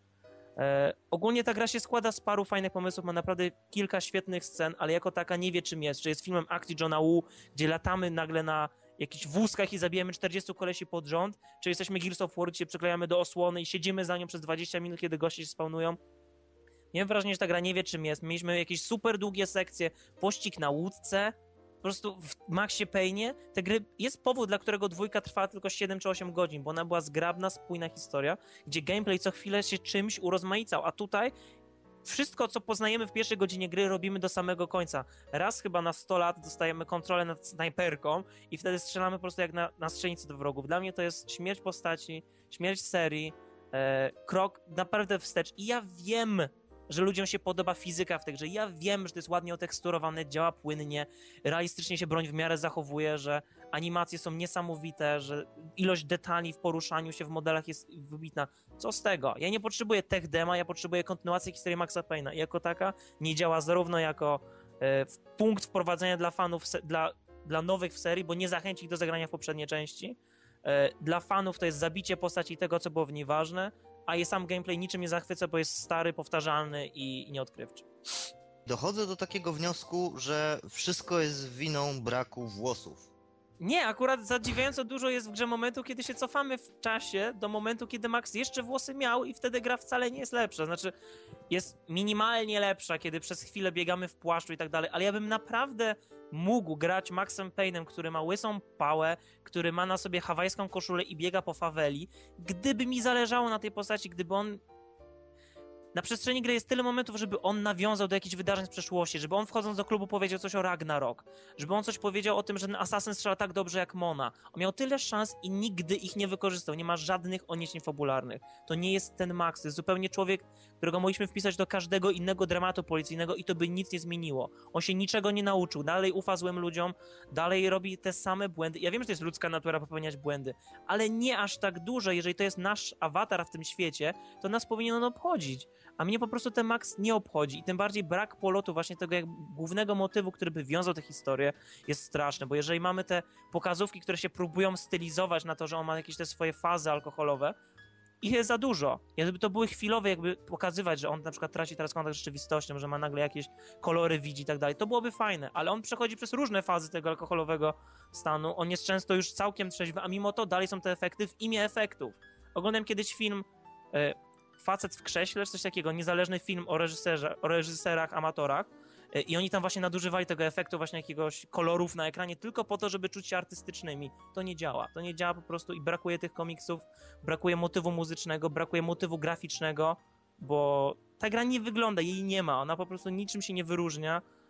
Ogólnie ta gra się składa z paru fajnych pomysłów, ma naprawdę kilka świetnych scen, ale jako taka nie wie czym jest. Czy jest filmem akcji Johna Woo, gdzie latamy nagle na jakichś wózkach i zabijemy 40 kolesi pod rząd, czy jesteśmy Gears of War, gdzie się przyklejamy do osłony i siedzimy za nią przez 20 minut, kiedy goście się spawnują. Miałem wrażenie, że ta gra nie wie czym jest. Mieliśmy jakieś super długie sekcje, pościg na łódce. Po prostu w Maxie Payne'ie te gry, jest powód, dla którego 2 trwała tylko 7 czy 8 godzin, bo ona była zgrabna, spójna historia, gdzie gameplay co chwilę się czymś urozmaicał, a tutaj wszystko, co poznajemy w pierwszej godzinie gry, robimy do samego końca. Raz chyba na 100 lat dostajemy kontrolę nad snajperką i wtedy strzelamy po prostu jak na strzelnicy do wrogów. Dla mnie to jest śmierć postaci, śmierć serii, krok naprawdę wstecz i ja wiem, że ludziom się podoba fizyka w tej grze. Ja wiem, że to jest ładnie oteksturowane, działa płynnie, realistycznie się broń w miarę zachowuje, że animacje są niesamowite, że ilość detali w poruszaniu się w modelach jest wybitna. Co z tego? Ja nie potrzebuję tech dema, ja potrzebuję kontynuacji historii Maxa Payne'a. I jako taka nie działa zarówno jako punkt wprowadzenia dla fanów, dla nowych w serii, bo nie zachęci ich do zagrania w poprzedniej części. Dla fanów to jest zabicie postaci tego, co było w niej ważne, a sam gameplay niczym nie zachwyca, bo jest stary, powtarzalny i nieodkrywczy. Dochodzę do takiego wniosku, że wszystko jest winą braku włosów. Nie, akurat zadziwiająco dużo jest w grze momentu, kiedy się cofamy w czasie do momentu, kiedy Max jeszcze włosy miał i wtedy gra wcale nie jest lepsza. Znaczy, jest minimalnie lepsza, kiedy przez chwilę biegamy w płaszczu i tak dalej, ale ja bym naprawdę mógł grać Maxem Payne'em, który ma łysą pałę, który ma na sobie hawajską koszulę i biega po faweli, gdyby mi zależało na tej postaci, gdyby on... Na przestrzeni gry jest tyle momentów, żeby on nawiązał do jakichś wydarzeń z przeszłości, żeby on wchodząc do klubu powiedział coś o Ragnarok, żeby on coś powiedział o tym, że ten asasyn strzela tak dobrze jak Mona. On miał tyle szans i nigdy ich nie wykorzystał, nie ma żadnych odniesień fabularnych. To nie jest ten Max, to jest zupełnie człowiek, którego mogliśmy wpisać do każdego innego dramatu policyjnego i to by nic nie zmieniło. On się niczego nie nauczył, dalej ufa złym ludziom, dalej robi te same błędy. Ja wiem, że to jest ludzka natura popełniać błędy, ale nie aż tak dużo, jeżeli to jest nasz awatar w tym świecie, to nas powinien on obchodzić. A mnie po prostu ten Max nie obchodzi i tym bardziej brak polotu właśnie tego jak głównego motywu, który by wiązał tę historię, jest straszny, bo jeżeli mamy te pokazówki, które się próbują stylizować na to, że on ma jakieś te swoje fazy alkoholowe, ich jest za dużo. Jakby to były chwilowe, jakby pokazywać, że on na przykład traci teraz kontakt z rzeczywistością, że ma nagle jakieś kolory widzi i tak dalej, to byłoby fajne, ale on przechodzi przez różne fazy tego alkoholowego stanu, on jest często już całkiem trzeźwy, a mimo to dalej są te efekty w imię efektów. Oglądałem kiedyś film Facet w krześle, czy coś takiego, niezależny film o reżyserach, amatorach i oni tam właśnie nadużywali tego efektu właśnie jakiegoś kolorów na ekranie tylko po to, żeby czuć się artystycznymi. To nie działa po prostu i brakuje tych komiksów, brakuje motywu muzycznego, brakuje motywu graficznego, bo ta gra nie wygląda, jej nie ma, ona po prostu niczym się nie wyróżnia,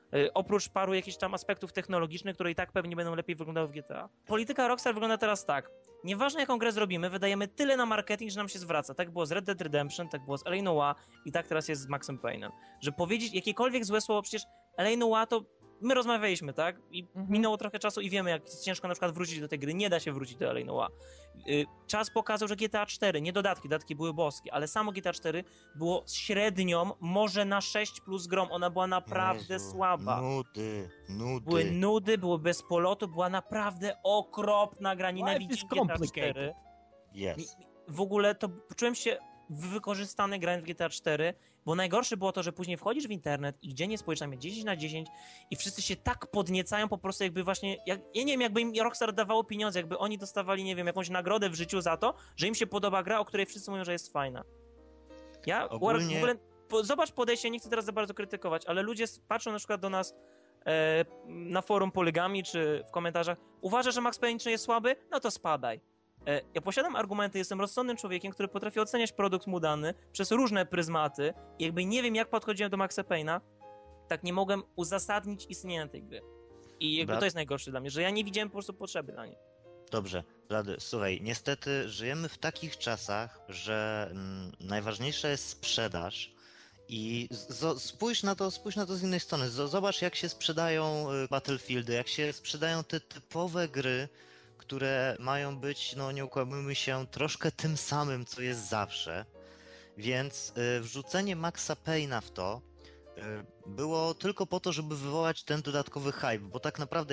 Oprócz paru jakichś tam aspektów technologicznych, które i tak pewnie będą lepiej wyglądały w GTA. Polityka Rockstar wygląda teraz tak. Nieważne jaką grę zrobimy, wydajemy tyle na marketing, że nam się zwraca. Tak było z Red Dead Redemption, tak było z L.A. Noire i tak teraz jest z Maxem Payne'em. Że powiedzieć jakiekolwiek złe słowo, przecież L.A. Noire to my rozmawialiśmy, tak? I minęło trochę czasu i wiemy, jak jest ciężko na przykład wrócić do tej gry. Nie da się wrócić do L.A. Noire. Czas pokazał, że GTA 4, nie dodatki były boskie, ale samo GTA 4 było średnią, może na 6 plus grom. Ona była naprawdę słaba. Nudy. Były nudy, było bez polotu, była naprawdę okropna gra. Nienawidziłem GTA 4. Yes. W ogóle to poczułem się wykorzystany grając w GTA 4, bo najgorsze było to, że później wchodzisz w internet i dziennie społeczna mieć 10 na 10 i wszyscy się tak podniecają po prostu jakby właśnie, ja nie wiem, jakby im Rockstar dawało pieniądze, jakby oni dostawali, nie wiem, jakąś nagrodę w życiu za to, że im się podoba gra, o której wszyscy mówią, że jest fajna. Ogólnie... W ogóle, zobacz podejście, nie chcę teraz za bardzo krytykować, ale ludzie patrzą na przykład do nas na forum Polygami czy w komentarzach, uważasz, że Max Payne 3 jest słaby? No to spadaj. Ja posiadam argumenty, jestem rozsądnym człowiekiem, który potrafi oceniać produkt mu dany przez różne pryzmaty i jakby nie wiem, jak podchodziłem do Maxa Payne'a, tak nie mogłem uzasadnić istnienia tej gry. I jakby to jest najgorsze dla mnie, że ja nie widziałem po prostu potrzeby dla niej. Dobrze, Blady, słuchaj, niestety żyjemy w takich czasach, że najważniejsza jest sprzedaż i spójrz na to z innej strony. Zobacz, jak się sprzedają Battlefieldy, jak się sprzedają te typowe gry, które mają być, no nie ukłamujmy się, troszkę tym samym, co jest zawsze. Więc wrzucenie Maxa Payne'a w to było tylko po to, żeby wywołać ten dodatkowy hype, bo tak naprawdę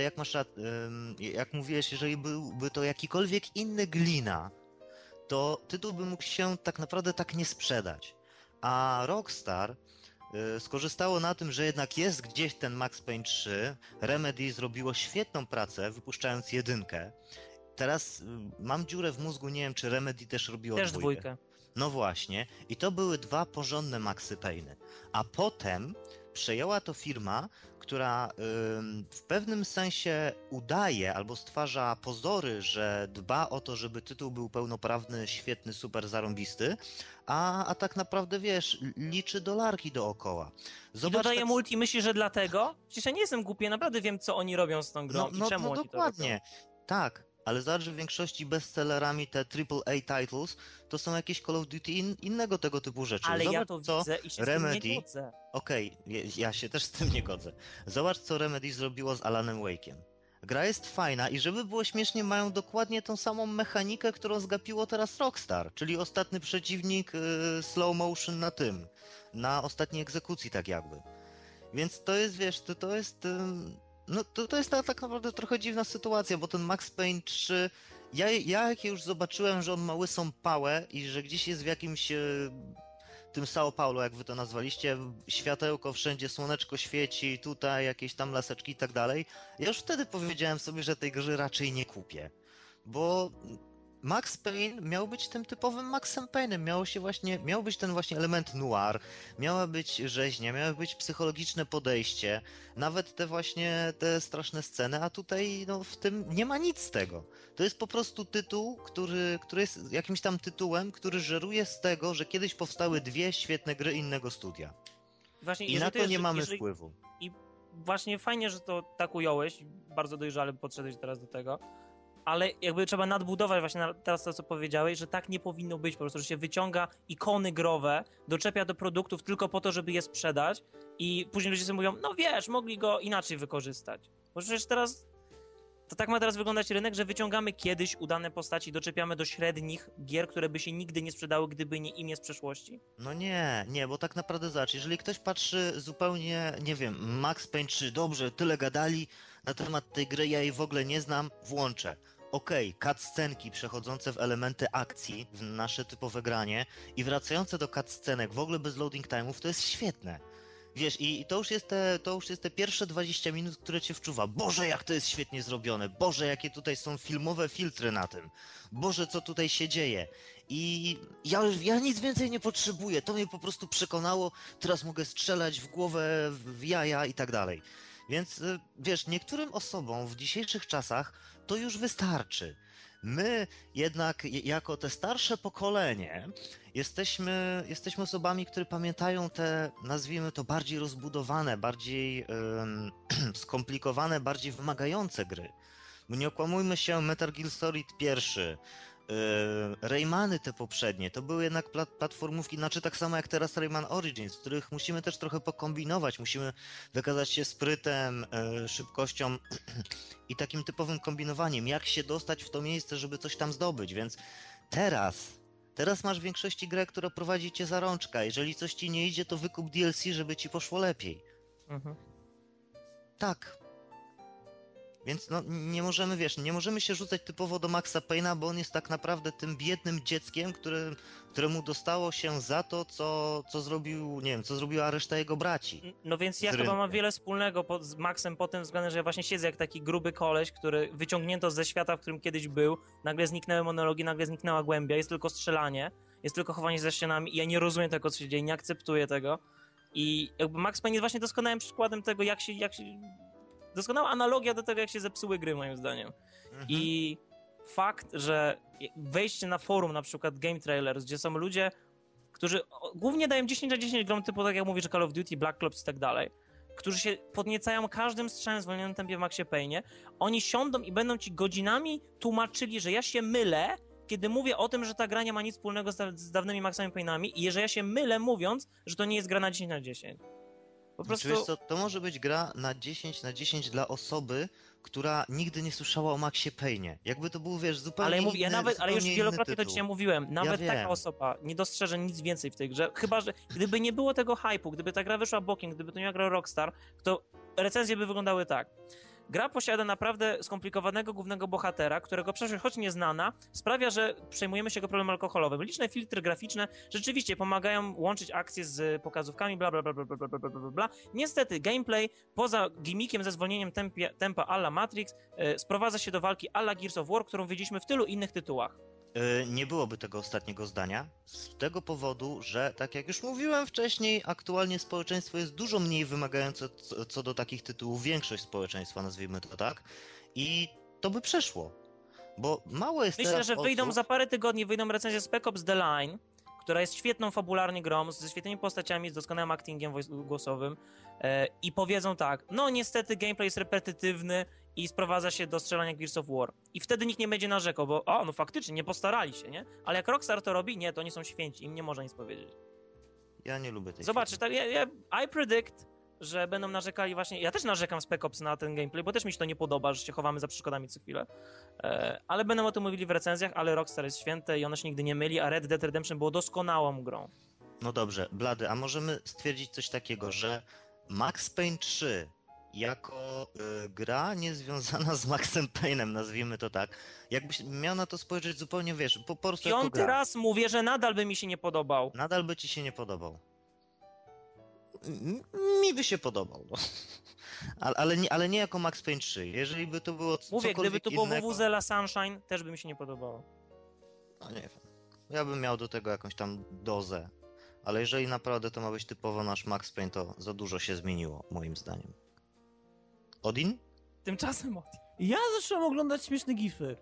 jak mówiłeś, jeżeli byłby to jakikolwiek inny glina, to tytuł by mógł się tak naprawdę tak nie sprzedać. A Rockstar skorzystało na tym, że jednak jest gdzieś ten Max Payne 3. Remedy zrobiło świetną pracę, wypuszczając 1. Teraz mam dziurę w mózgu, nie wiem, czy Remedy też robiło też 2. 2. No właśnie. I to były 2 porządne Maxy Payne'y. A potem przejęła to firma, która w pewnym sensie udaje albo stwarza pozory, że dba o to, żeby tytuł był pełnoprawny, świetny, super zarąbisty, a tak naprawdę, wiesz, liczy dolarki dookoła. Zobacz, i dodaje multi, myślisz, że dlatego? Przecież ja nie jestem głupi, ja naprawdę wiem, co oni robią z tą grą i czemu oni dokładnie. To robią. Tak, ale zobacz, że w większości bestsellerami te AAA titles to są jakieś Call of Duty innego tego typu rzeczy. Ale zobacz, ja to widzę i się Remedy, z tym nie godzę. Okej, ja się też z tym nie godzę. Zobacz, co Remedy zrobiło z Alanem Wake'iem. Gra jest fajna i żeby było śmiesznie, mają dokładnie tą samą mechanikę, którą zgapiło teraz Rockstar, czyli ostatni przeciwnik slow motion na ostatniej egzekucji tak jakby. Więc to jest, wiesz, to jest... No to jest tak naprawdę trochę dziwna sytuacja, bo ten Max Payne 3, ja jak już zobaczyłem, że on ma łysą pałę i że gdzieś jest w jakimś tym São Paulo, jak wy to nazwaliście, światełko wszędzie, słoneczko świeci, tutaj jakieś tam laseczki i tak dalej, ja już wtedy powiedziałem sobie, że tej gry raczej nie kupię, bo Max Payne miał być tym typowym Maxem Payne'em, miał być ten właśnie element noir, miała być rzeźnia, miało być psychologiczne podejście, nawet te straszne sceny, a tutaj no, w tym nie ma nic z tego. To jest po prostu tytuł, który jest jakimś tam tytułem, który żeruje z tego, że kiedyś powstały 2 świetne gry innego studia. Właśnie, i na to nie mamy wpływu. I właśnie fajnie, że to tak ująłeś, bardzo dojrzale podszedłeś teraz do tego. Ale jakby trzeba nadbudować właśnie teraz to, co powiedziałeś, że tak nie powinno być po prostu, że się wyciąga ikony growe, doczepia do produktów tylko po to, żeby je sprzedać i później ludzie sobie mówią, no wiesz, mogli go inaczej wykorzystać. Bo przecież teraz, to tak ma teraz wyglądać rynek, że wyciągamy kiedyś udane postaci, doczepiamy do średnich gier, które by się nigdy nie sprzedały, gdyby nie imię z przeszłości. No nie, bo tak naprawdę zobacz, jeżeli ktoś patrzy zupełnie, nie wiem, Max Payne 3, dobrze, tyle gadali na temat tej gry, ja jej w ogóle nie znam, włączę. Okej, cutscenki przechodzące w elementy akcji, w nasze typowe granie i wracające do cutscenek w ogóle bez loading time'ów, to jest świetne. Wiesz, i to już jest te pierwsze 20 minut, które cię wczuwa. Boże, jak to jest świetnie zrobione. Boże, jakie tutaj są filmowe filtry na tym. Boże, co tutaj się dzieje. I ja nic więcej nie potrzebuję. To mnie po prostu przekonało. Teraz mogę strzelać w głowę, w jaja i tak dalej. Więc wiesz, niektórym osobom w dzisiejszych czasach to już wystarczy. My jednak jako te starsze pokolenie jesteśmy osobami, które pamiętają te, nazwijmy to, bardziej rozbudowane, bardziej skomplikowane, bardziej wymagające gry. Bo nie okłamujmy się, Metal Gear Solid 1, Raymany te poprzednie, to były jednak platformówki, znaczy tak samo jak teraz Rayman Origins, w których musimy też trochę pokombinować, musimy wykazać się sprytem, szybkością i takim typowym kombinowaniem, jak się dostać w to miejsce, żeby coś tam zdobyć, więc teraz masz w większości grę, która prowadzi cię za rączka, jeżeli coś ci nie idzie, to wykup DLC, żeby ci poszło lepiej. Tak. Więc no, nie możemy się rzucać typowo do Maxa Payne'a, bo on jest tak naprawdę tym biednym dzieckiem, któremu dostało się za to, co zrobił, nie wiem, co zrobiła reszta jego braci. No więc ja chyba mam wiele wspólnego z Maxem pod tym względem, że ja właśnie siedzę jak taki gruby koleś, który wyciągnięto ze świata, w którym kiedyś był, nagle zniknęły monologi, nagle zniknęła głębia, jest tylko strzelanie, jest tylko chowanie za ścianami i ja nie rozumiem tego, co się dzieje, nie akceptuję tego. I jakby Max Payne jest właśnie doskonałym przykładem tego, jak się doskonała analogia do tego, jak się zepsuły gry, moim zdaniem. I fakt, że wejście na forum, na przykład Game Trailers, gdzie są ludzie, którzy głównie dają 10/10 grom, typu tak jak mówisz, Call of Duty, Black Ops i tak dalej, którzy się podniecają każdym strzałem w zwolnionym tempie w Maxie Payne'ie, oni siądą i będą ci godzinami tłumaczyli, że ja się mylę, kiedy mówię o tym, że ta gra nie ma nic wspólnego z dawnymi Maxami Payne'ami i że ja się mylę, mówiąc, że to nie jest gra na 10/10. Po prostu... Wiesz co, to może być gra na 10/10 dla osoby, która nigdy nie słyszała o Maxie Payne'ie. Jakby to był, wiesz, zupełnie ale już wielokrotnie to dzisiaj mówiłem, nawet taka osoba nie dostrzeże nic więcej w tej grze, chyba że gdyby nie było tego hype'u, gdyby ta gra wyszła bokiem, gdyby to nie grał Rockstar, to recenzje by wyglądały tak. Gra posiada naprawdę skomplikowanego głównego bohatera, którego przeszłość, choć nieznana, sprawia, że przejmujemy się jego problemem alkoholowym. Liczne filtry graficzne rzeczywiście pomagają łączyć akcje z pokazówkami, bla, bla, bla, bla, bla, bla, bla, bla, bla. Niestety, gameplay, poza gimmickiem ze zwolnieniem tempa a la Matrix, sprowadza się do walki a la Gears of War, którą widzieliśmy w tylu innych tytułach. Nie byłoby tego ostatniego zdania, z tego powodu, że, tak jak już mówiłem wcześniej, aktualnie społeczeństwo jest dużo mniej wymagające co do takich tytułów, większość społeczeństwa, nazwijmy to tak, i to by przeszło, bo mało jest Myślę, że za parę tygodni wyjdą recenzje Spec Ops The Line, która jest świetną fabularnie grą, ze świetnymi postaciami, z doskonałym actingiem głosowym i powiedzą tak, no niestety gameplay jest repetytywny i sprowadza się do strzelania Gears of War. I wtedy nikt nie będzie narzekał, bo no faktycznie, nie postarali się, nie? Ale jak Rockstar to robi, nie, to oni są święci, im nie można nic powiedzieć. Ja nie lubię tej Zobaczcie, tak, I predict, że będą narzekali właśnie, ja też narzekam Spec Ops na ten gameplay, bo też mi się to nie podoba, że się chowamy za przeszkodami co chwilę, ale będą o tym mówili w recenzjach, ale Rockstar jest święte i ono się nigdy nie myli, a Red Dead Redemption było doskonałą grą. No dobrze, Blady, a możemy stwierdzić coś takiego, że Max Payne 3 jako gra niezwiązana z Maxem Payne'em, nazwijmy to tak, jakbyś miał na to spojrzeć zupełnie, wiesz, po prostu jako gra. 5. raz mówię, że nadal by mi się nie podobał. Nadal by ci się nie podobał. Mi by się podobał, no. Ale nie jako Max Payne 3. Jeżeli by to było Mówię, gdyby to było innego... WWZela Sunshine, też by mi się nie podobało. No nie wiem. Ja bym miał do tego jakąś tam dozę. Ale jeżeli naprawdę to ma być typowo nasz Max Payne, to za dużo się zmieniło, moim zdaniem. Odin? Tymczasem Odin. Ja zacząłem oglądać śmieszne gify.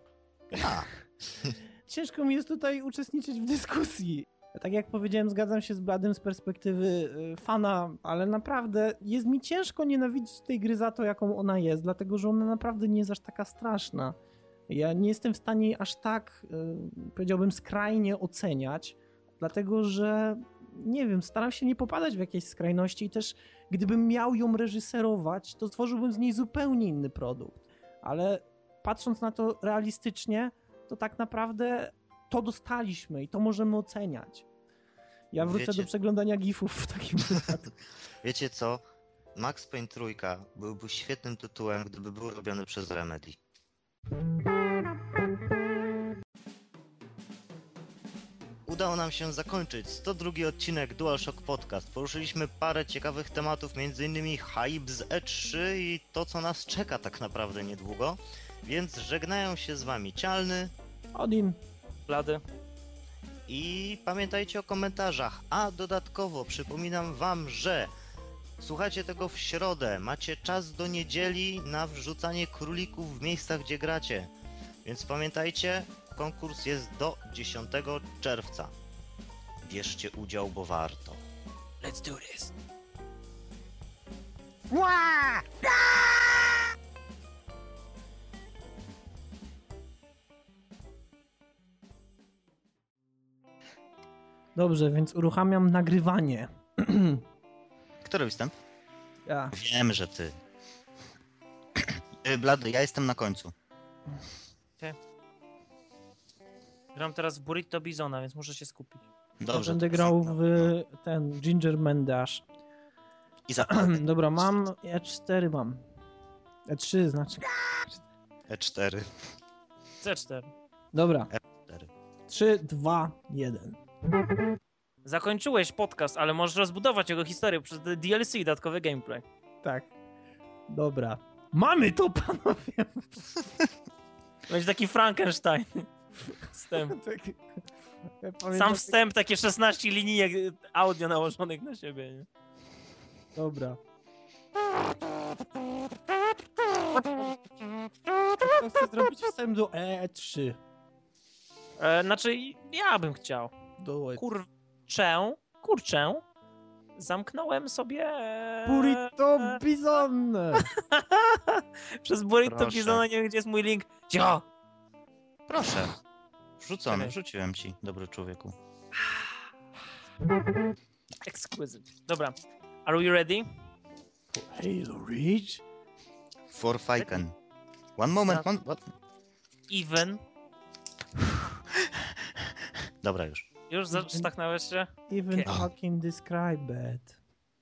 Ciężko mi jest tutaj uczestniczyć w dyskusji. Tak jak powiedziałem, zgadzam się z Bladym z perspektywy fana, ale naprawdę jest mi ciężko nienawidzić tej gry za to, jaką ona jest, dlatego że ona naprawdę nie jest aż taka straszna. Ja nie jestem w stanie jej aż tak, powiedziałbym, skrajnie oceniać, dlatego że, nie wiem, staram się nie popadać w jakieś skrajności i też gdybym miał ją reżyserować, to stworzyłbym z niej zupełnie inny produkt. Ale patrząc na to realistycznie, to tak naprawdę to dostaliśmy i to możemy oceniać. Ja wrócę do przeglądania gifów w takim wypadku. Wiecie co? Max Payne 3 byłby świetnym tytułem, gdyby był robiony przez Remedy. Udało nam się zakończyć 102 odcinek DualShock Podcast. Poruszyliśmy parę ciekawych tematów, m.in. hype z E3 i to, co nas czeka tak naprawdę niedługo. Więc żegnają się z wami Cialny, Odin, Blady. I pamiętajcie o komentarzach. A dodatkowo przypominam wam, że słuchacie tego w środę. Macie czas do niedzieli na wrzucanie królików w miejscach, gdzie gracie. Więc pamiętajcie, konkurs jest do 10 czerwca. Bierzcie udział, bo warto. Let's do this. Dobrze, więc uruchamiam nagrywanie. Który występ? Ja. Wiem, że ty. Blady, ja jestem na końcu. Gram teraz w Burrito Bizona, więc muszę się skupić. Dobrze. Ja będę grał w ten Ginger Man Dash. I za Dobra, mam E4 mam. E3 znaczy. E4. C4. Dobra. E4. 3, 2, 1. Zakończyłeś podcast, ale możesz rozbudować jego historię przez DLC, dodatkowy gameplay. Tak. Dobra. Mamy to, panowie! Będzie taki Frankenstein. Wstęp. Ja pamiętam, Sam wstęp, takie 16 linijek audio nałożonych na siebie. Nie? Dobra. Ja chcę zrobić wstęp do E3. Znaczy, ja bym chciał. Do Kurczę. Zamknąłem sobie... Burrito Bizon! Przez Burrito Proszę. Bizona, nie wiem, gdzie jest mój link. Cicho! Proszę. Wrzucony, Czekaj. wrzuciłem ci, dobry człowieku. Exquisite. Dobra. Are we ready? Halo Reach? For Faiken. One moment, what? Even. Dobra już. Już staknąłeś się? Even Okay. fucking describe it.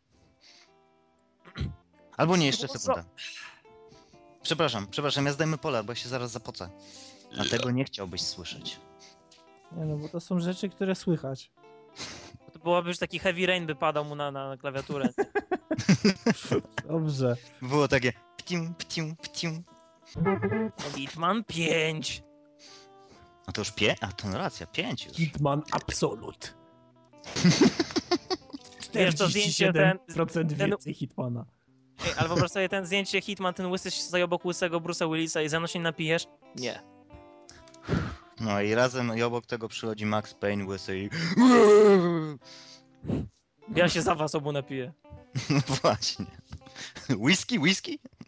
Albo nie, jeszcze Co? sekunda. Przepraszam, ja zdejmę pole, bo się zaraz zapocę. A tego nie chciałbyś słyszeć. Nie no, bo to są rzeczy, które słychać. To byłoby już taki heavy rain by padał mu na klawiaturę. Dobrze. Było takie pcium, pcium, pcium. Hitman 5. A to już A to racja, 5 już. Hitman Absolute. Wiesz, to zdjęcie 47% ten- więcej Hitmana. Ej, ale wyobraź sobie ten zdjęcie Hitman, ten łysy stoi obok łysego Bruce'a Willisa i ze mną się nie napijesz? Nie. No i razem i obok tego przychodzi Max Payne łysy i... Ja się za was obu napiję. No właśnie. Whisky?